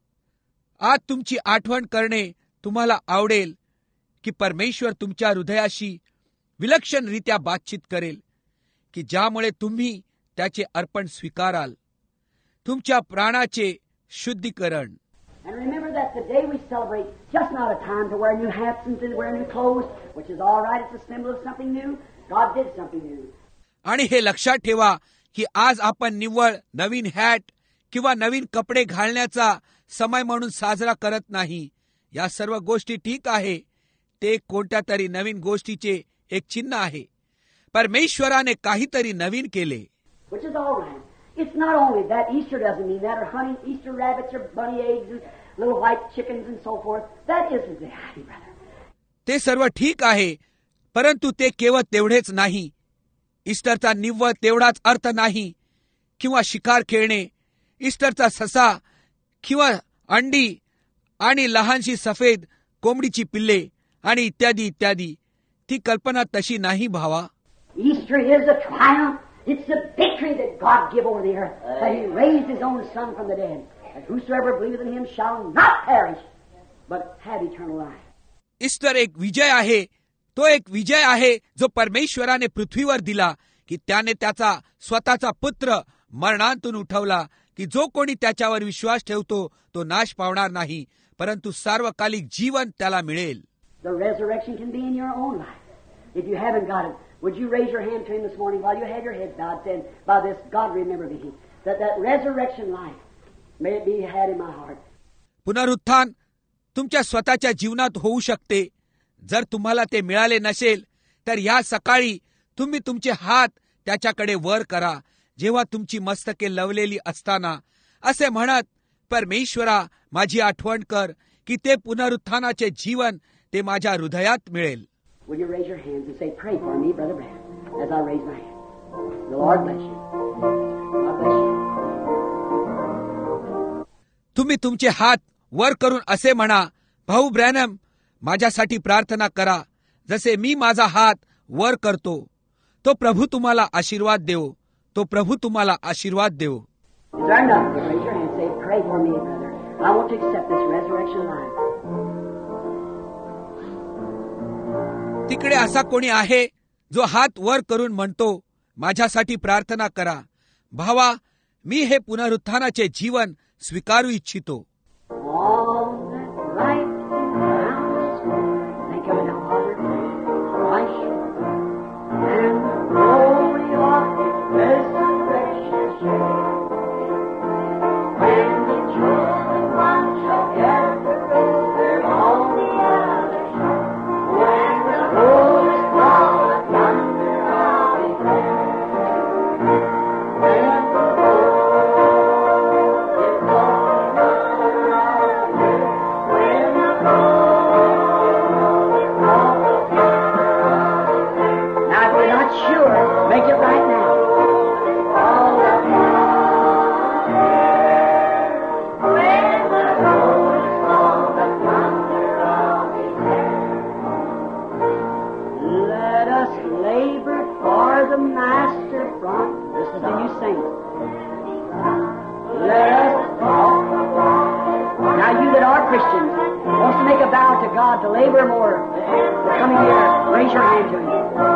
आज तुमची आठवण करणे तुम्हाला आवडेल की परमेश्वर तुमच्या हृदयाशी विलक्षणरित्या बातचीत करेल, की ज्यामुळे तुम्ही त्याचे अर्पण स्वीकाराल, तुमच्या प्राणाचे शुद्धीकरण. And remember that today we celebrate just not a time to wear new hats and to wear new clothes, which is all right. It's a symbol of something new. God did something new. आणि हे लक्षात ठेवा की आज आपण निव्वळ नवीन hat किंवा नवीन कपडे घालण्याचा समय म्हणून साजरा करत नाही. या सर्व गोष्टी ठीक आहे. ते कोणत्या तरी नवीन गोष्टीचे एक चिन्ह आहे. परमेश्वराने काहीतरी नवीन केले. Which is all right. It's not only that. Easter doesn't mean that, or hunting Easter rabbits or bunny eggs and little white chickens and so forth. That isn't reality, brother. ते सर्व ठीक आहे, परंतु ते केवळ तेवढेच नाही. ईस्टरचा निव्वळ तेवढाच अर्थ नाही. किंवा शिकार खेळणे, ईस्टरचा ससा किंवा अंडी आणि लहानशी सफेद कोंबडीची पिल्ले आणि इत्यादी इत्यादी. ती कल्पना तशी नाही भावा. Easter is a triumph. It's the victory that God gave over the earth, that He raised His own Son from the dead, that whosoever believeth in Him shall not perish, but have eternal life. Easter एक विजय आहे. तो एक विजय आहे जो परमेश्वराने पृथ्वीवर दिला की त्याने त्याचा स्वतःचा पुत्र मरणांतून उठवला, की जो कोणी त्याच्यावर विश्वास ठेवतो तो नाश पावणार नाही, परंतु सार्वकालिक जीवन त्याला मिळेल. The resurrection can be in your own life. If you haven't got it, would you raise your hand to Him this morning while you have your head bowed, saying, by this, God remember me, that that resurrection life may it be had in my heart. पुनरुत्थान तुमच्या स्वतःच्या जीवनात होऊ शकते. जर तुम्हाला ते मिळाले नसेल तर या सकाळी तुम्ही तुमचे हात त्याच्याकडे वर करा, जेव्हा तुमची मस्तके लवलेली असताना, असे म्हणत, परमेश्वरा माझी आठवण कर की ते पुनरुत्थानाचे जीवन ते माझ्या हृदयात मिळेल. Will you raise your hands and say, pray for me, Brother Branham, as I raise my hand. The Lord bless you. God bless you. तुम्ही तुमचे हात वर करून असे म्हणा, भाऊ ब्रॅनम माझ्यासाठी प्रार्थना करा. जसे मी माझा हात वर करतो, तो प्रभू तुम्हाला आशीर्वाद देव. तो प्रभू तुम्हाला आशीर्वाद देव. Is there enough? Raise your hand and say, pray for me, brother. I want to accept this resurrection life. तिकडे असा कोणी आहे जो हात वर करून म्हणतो, माझ्यासाठी प्रार्थना करा. भावा, मी हे पुनरुत्थानाचे जीवन स्वीकारू इच्छितो. All that light surrounds me. Think of it now, Father. Christ and the glory of His resurrection share. When the chosen one shall gather together on the other shore, when the Lord is called thunder of His hand, when the Lord is called around you, when the Lord is called thunder of His hand. Now, if you're not sure, make it right now. All the when the Lord is called the thunder of His hand. Let us labor for the Master from. Listen to you sing. Let us walk. Now you that are Christians, wants to make a vow to God to labor more. Coming here, raise your hand to Him.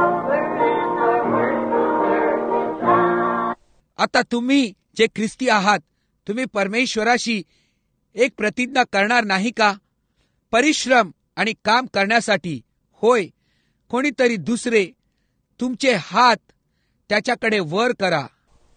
आता तुम्ही जे ख्रिस्ती आहात, तुम्ही परमेश्वराशी एक प्रतिज्ञा करणार नाही का? परिश्रम आणि काम करण्यासाठी. होय, कोणीतरी दुसरे तुमचे हात त्याच्याकडे वर करा.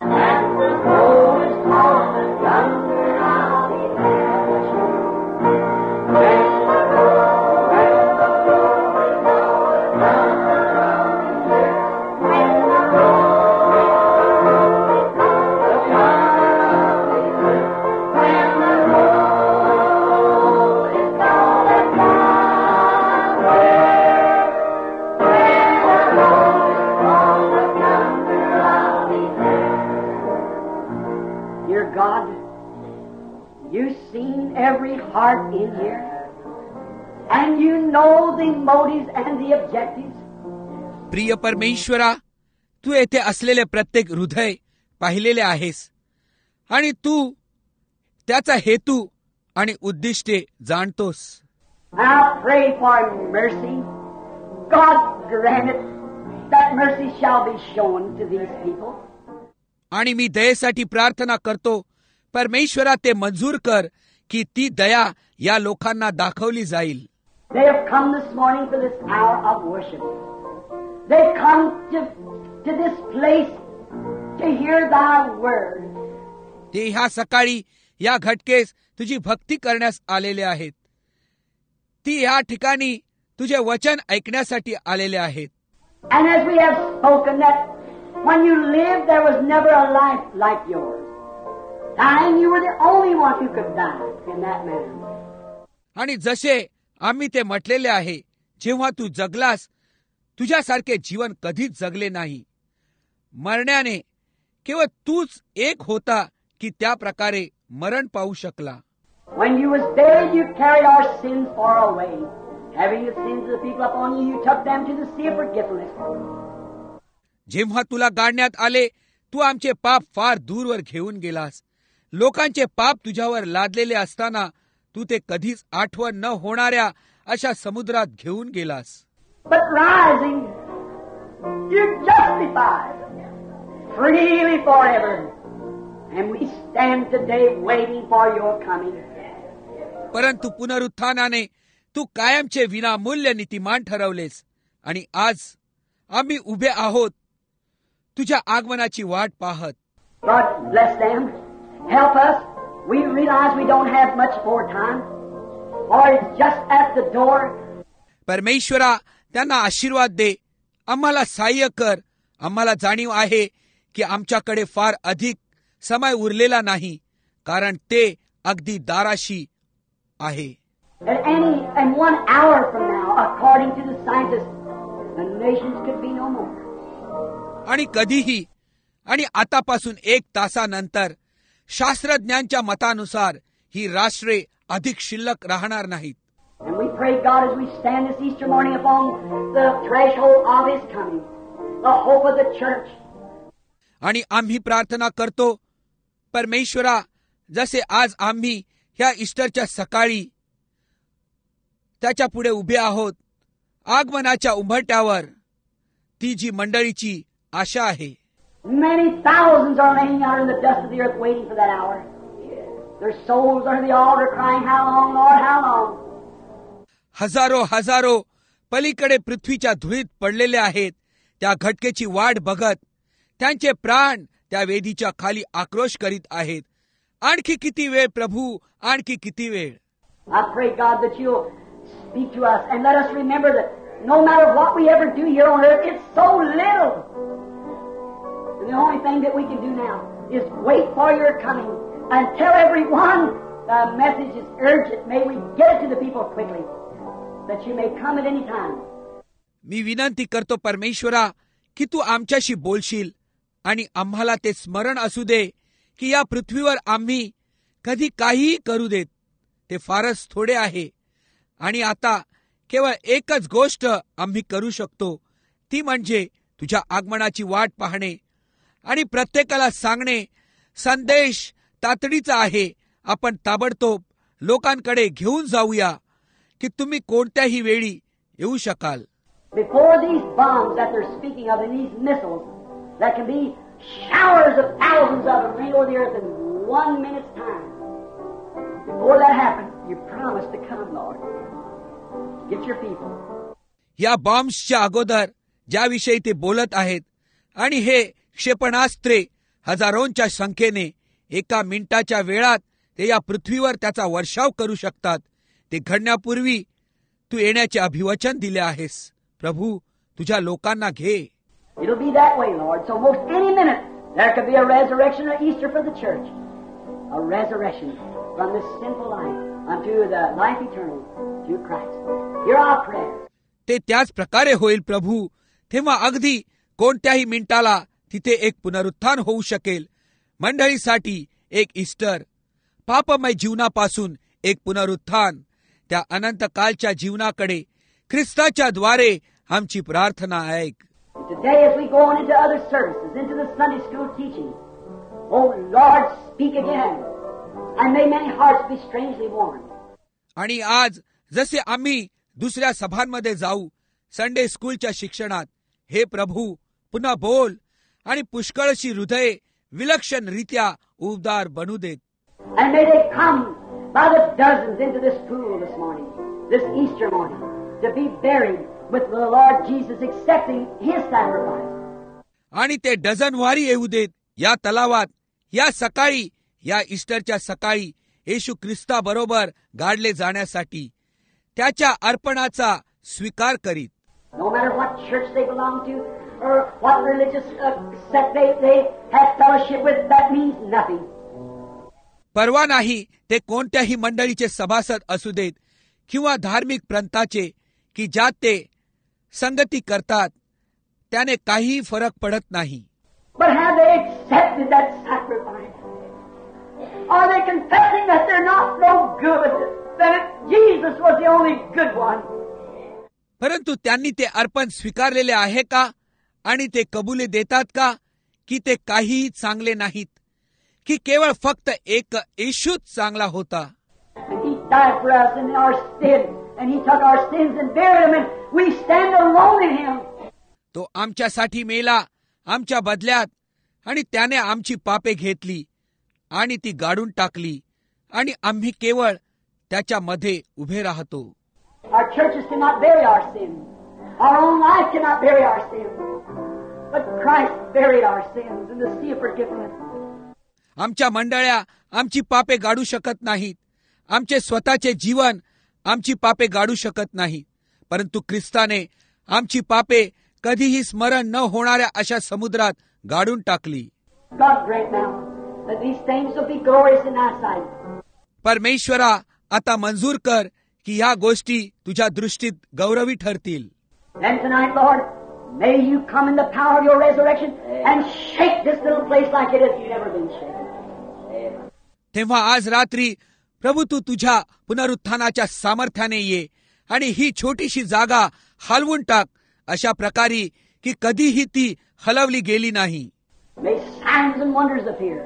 Dear God, you've seen every heart in here, and you know the motives and the objectives. प्रिय परमेश्वरा, तू येथे असलेले प्रत्येक हृदय पाहिलेले आहेस, आणि तू त्याचा हेतू आणि उद्दिष्टे जाणतोस. I pray for mercy. God grant it that mercy shall be shown to these people. आणि मी दयेसाठी प्रार्थना करतो, परमेश्वरा ते मंजूर कर की ती दया या लोकांना दाखवली जाईल. They have come this morning for this hour of worship. They come to, to this place to hear thy word. ते ह्या सकाळी या घटकेस तुझी भक्ती करण्यास आलेले आहेत. ती या ठिकाणी तुझे वचन ऐकण्यासाठी आलेले आहेत. And as we have spoken that when you lived there was never a life like yours. Dying, you were the only one who could die in that manner. आणि जसे आम्ही ते म्हटलेले आहे, जेव्हा तू जगलास तुझ्यासारखे जीवन कधीच जगले नाही. मरण्याने केवळ तूच एक होता की त्या प्रकारे मरण पाहू शकला. When you was there, you carried our sins far away. Having the sins of the people upon you, you took them to the sea of forgetfulness. जेव्हा तुला गाडण्यात आले, तू आमचे पाप फार दूरवर घेऊन गेलास. लोकांचे पाप तुझ्यावर लादलेले असताना तू ते कधीच आठवण न होणाऱ्या अशा समुद्रात घेऊन गेलास. But rising, you justified. freely forever. And we stand today waiting for your coming. परंतु पुनरुत्थानाने तू कायमचे विनामूल्य नीतिमान ठरवलेस आणि आज आम्ही उभे आहोत तुझ्या आगमनाची वाट पाहत. God bless them. Help us. We realize we don't have much more time, or it's just at the door. परमेश्वरा त्यांना आशीर्वाद दे, आम्हाला सहाय्य कर. आम्हाला जाणीव आहे की आमच्याकडे फार अधिक समय उरलेला नाही, कारण ते अगदी दाराशी आहे. At any and one hour from now, according to the scientists, the nations could be no more. आणि कधीही आणि आतापासून एक तासानंतर शास्त्रज्ञांच्या मतानुसार ही राष्ट्रे अधिक शिल्लक राहणार नाहीत. And we pray, God, as we stand this Easter morning upon the threshold of His coming, the hope of the church. आणि आम्ही प्रार्थना करतो परमेश्वरा, जसे आज आम्ही ह्या ईस्टरच्या सकाळी त्याच्या पुढे उभे आहोत, आगमनाच्या उंबरठ्यावर, ती जी मंडळीची आशा आहे. Many thousands are laying out in the dust of the earth waiting for that hour. Their souls are at the altar crying, how long, Lord, how long? हजारो हजारो पलीकडे पृथ्वीच्या धुळीत पडलेले आहेत, त्या घटकेची वाट बघत त्यांचे प्राण त्या वेदीच्या खाली आक्रोश करीत आहेत. आणखी किती वेळ प्रभू, आणखी किती वेळ. I pray, God, that you'll speak to us and let us remember that no matter what we ever do here on earth, it's so little. And the only thing that we can do now is wait for your coming and tell everyone the message is urgent. May we get it to the people quickly, that you may come at any time. मी विनंती करतो परमेश्वरा की तू आमच्याशी बोलशील आणि आम्हाला ते स्मरण असू दे की या पृथ्वीवर आम्ही कधी काहीही करू देत, ते फारच थोडे आहे. आणि आता केवळ एकच गोष्ट आम्ही करू शकतो, ती म्हणजे तुझ्या आगमनाची वाट पाहणे आणि प्रत्येकाला सांगणे, संदेश तातडीचा आहे. आपण ताबडतोब लोकांकडे घेऊन जाऊया की तुम्ही कोणत्याही वेळी येऊ शकाल. Before these bombs that they're speaking of and these missiles that can be showers of thousands of them rain over the earth in one minute's time. Before that happens, you promised to come, Lord. Get your people. या बॉम्ब्सच्या अगोदर ज्याविषयी ते बोलत आहेत आणि हे क्षेपणास्त्रे हजारोंच्या संख्येने एका मिनिटाच्या वेळात ते या पृथ्वीवर त्याचा वर्षाव करू शकतात, ते घडण्यापूर्वी तू येण्याचे अभिवचन दिले आहेस. प्रभू, तुझ्या लोकांना घे. It'll be that way, Lord. So most any minute there could be a resurrection or Easter for the church. A resurrection from this sinful life unto the life eternal through Christ. Hear our prayer. ते त्याच प्रकारे होईल प्रभू. तेव्हा अगदी कोणत्याही मिनिटाला तिथे एक पुनरुत्थान होऊ शकेल. मंडळीसाठी एक ईस्टर, पापमय जीवनापासून एक पुनरुत्थान, त्या अनंत कालच्या जीवनाकडे ख्रिस्ताच्या द्वारे आमची प्रार्थना ऐक. Today as we go on into other services, into the Sunday school teaching, oh Lord, speak again, and may many hearts be strangely warmed. आणि आज जसे आम्ही दुसऱ्या सभांमध्ये जाऊ, संडे स्कूलच्या शिक्षणात, हे प्रभू पुन्हा बोल आणि पुष्कळशी हृदये विलक्षणरित्या उबदार बनू देत. And may they come by the dozens into this pool this morning, this Easter morning, to be buried with the Lord Jesus, accepting His sacrifice. आणि ते डझनवारी येऊ देत या तलावात, या सकाळी, या ईस्टरच्या सकाळी येशू ख्रिस्ता बरोबर गाडले जाण्यासाठी त्याच्या अर्पणाचा स्वीकार करीत. No matter what church they belong to or what religious uh, sect they, they have fellowship with, that means nothing. परवा नाही ते कोणत्याही मंडळीचे सभासद असू देत किंवा धार्मिक पंथाचे की ज्यात ते संगती करतात, त्याने काही फरक पडत नाही. But have they accepted that sacrifice? Are they confessing that they're not no good, that Jesus was the only good one? परंतु त्यांनी ते अर्पण स्वीकारलेले आहे का आणि ते कबुली देतात का की ते काहीही चांगले नाहीत, की केवळ फक्त एक येशूच चांगला होता. And He died for us in our stead, and He took our sins and buried them, and we stand alone in Him. तो आमच्यासाठी मेला, आमच्या बदल्यात, आणि त्याने आमची पापे घेतली आणि ती गाडून टाकली आणि आम्ही केवळ त्याच्यामध्ये उभे राहतो. Our churches cannot bury our sins. Our own life cannot bury our sins. But Christ buried our sins in the sea of forgiveness. आमच्या मंडळ्या आमची पापे गाडू शकत नाहीत. आमचे स्वतःचे जीवन आमची पापे गाडू शकत नाही. परंतु ख्रिस्ताने आमची पापे कधीही स्मरण न होणाऱ्या अशा समुद्रात गाडून टाकली. God grant now that these things will be glorious in thy sight. परमेश्वरा, आता मंजूर कर की ह्या गोष्टी तुझ्या दृष्टीत गौरवी ठरतील. And tonight, Lord, may you come in the power of your resurrection and shake this little place like it has never been shaken. तेव्हा आज रात्री प्रभू तू तुझ्या पुनरुत्थानाच्या सामर्थ्याने ये आणि ही छोटीशी जागा हलवून टाक अशा प्रकारे की कधीही ती हलवली गेली नाही. May signs and wonders appear.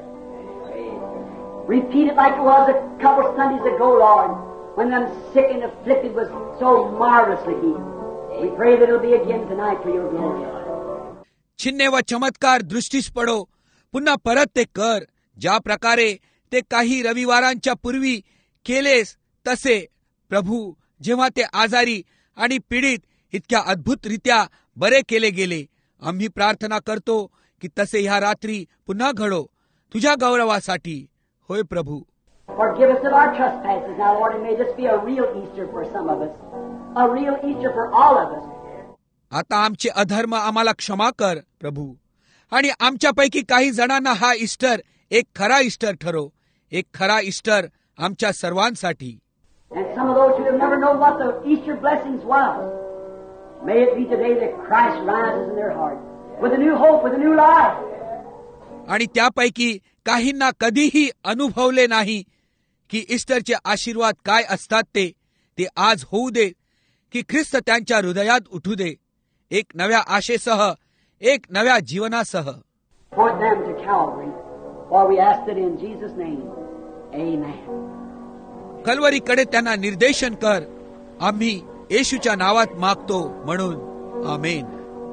Repeat it like it was a couple Sundays ago, Lord, when them sick and afflicted was so marvelously healed. We pray that it will be again tonight for your glory. चिन्हे व चमत्कार दृष्टीस पडो. पुन्हा परत ते कर ज्या प्रकारे ते काही रविवारांच्या पूर्वी केलेस तसे. प्रभू, जेव्हा ते आजारी आणि पीडित इतक्या अद्भुतरित्या बरे केले गेले, आम्ही प्रार्थना करतो की तसे ह्या रात्री पुन्हा घडो तुझ्या गौरवासाठी. होय प्रभू. Forgive us of our trespasses now, Lord, and may this be a real Easter for some of us. A real Easter for all of us. आता आमचे अधर्म आम्हाला क्षमा कर प्रभू, आणि आमच्यापैकी काही जणांना हा ईस्टर एक खरा ईस्टर ठरो. एक खरा ईस्टर आमच्या सर्वांसाठी. And some of those who have never known what the Easter blessings was, may it be today that Christ rises in their heart with a new hope, with a new life. आणि त्यापैकी काहींना कधीही अनुभवले नाही की ईस्टरचे आशीर्वाद काय असतात ते ते आज होऊ दे की ख्रिस्त त्यांच्या हृदयात उठू दे एक नव्या आशेसह, एक नव्या जीवनासह. Point them to Calvary, for we ask it in Jesus' name. Amen. कल्वरीकडे त्यांना निर्देशन कर, आम्ही येशूच्या नावात मागतो म्हणून. आमेन.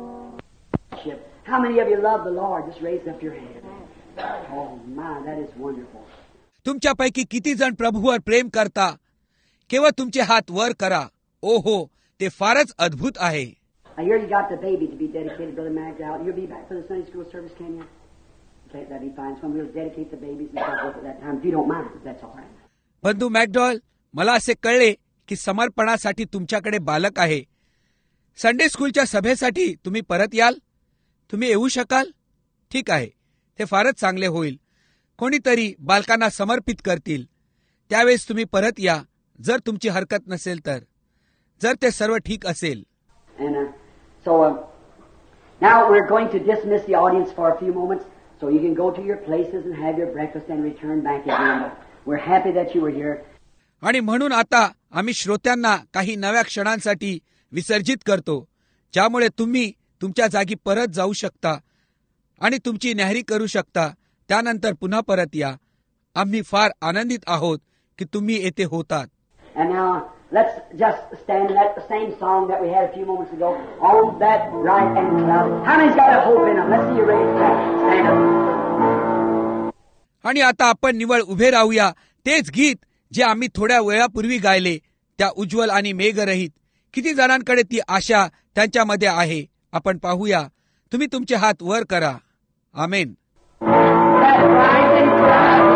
How many of you love the Lord? Just raise up your hand. Oh my, that is wonderful. तुमच्यापैकी किती जण प्रभूवर प्रेम करता? केवळ तुमचे हात वर करा. ओहो, ते फारच अद्भुत आहे. I hear you got the baby to be dedicated, Brother Magdal. You'll be back for the Sunday school service, can you? Okay, that'd be fine. So we'll dedicate the babies and stuff at that time. If you don't mind, that's all right. बंधू McDowell, मला असे कळले की समर्पणासाठी तुमच्याकडे बालक आहे. Sunday स्कूलच्या सभेसाठी तुम्ही परत याल? तुम्ही येऊ शकाल? ठीक आहे, ते फारच चांगले होईल. कोणीतरी बालकांना समर्पित करतील. त्यावेळेस तुम्ही परत या, जर तुमची हरकत नसेल तर. जर ते सर्व ठीक असेल. And uh, so uh, now we're going to dismiss the audience for a few moments, so you can go to your places and have your breakfast and return back again. We're happy that you were here. आणि म्हणून आता आम्ही श्रोत्यांना काही नव्या क्षणांसाठी विसर्जित करतो, ज्यामुळे तुम्ही तुमच्या जागी परत जाऊ शकता आणि तुमची न्याहारी करू शकता. त्यानंतर पुन्हा परत या. आम्ही फार आनंदित आहोत की तुम्ही येथे होतात. And now let's just stand that same song that we had a few moments ago. On that bright and cloud. How many's got a hope in them? Let's see you raise that. Stand up. आणि आता आपण निवळ उभे राहूया. तेच गीत जे आम्ही थोड्या वेळापूर्वी गायले, त्या उज्ज्वल आणि मेघरहित. किती जणांकडे ती आशा त्यांच्यामध्ये आहे? आपण पाहूया. तुम्ही तुमचे हात वर करा. आमेन. That bright and cloud.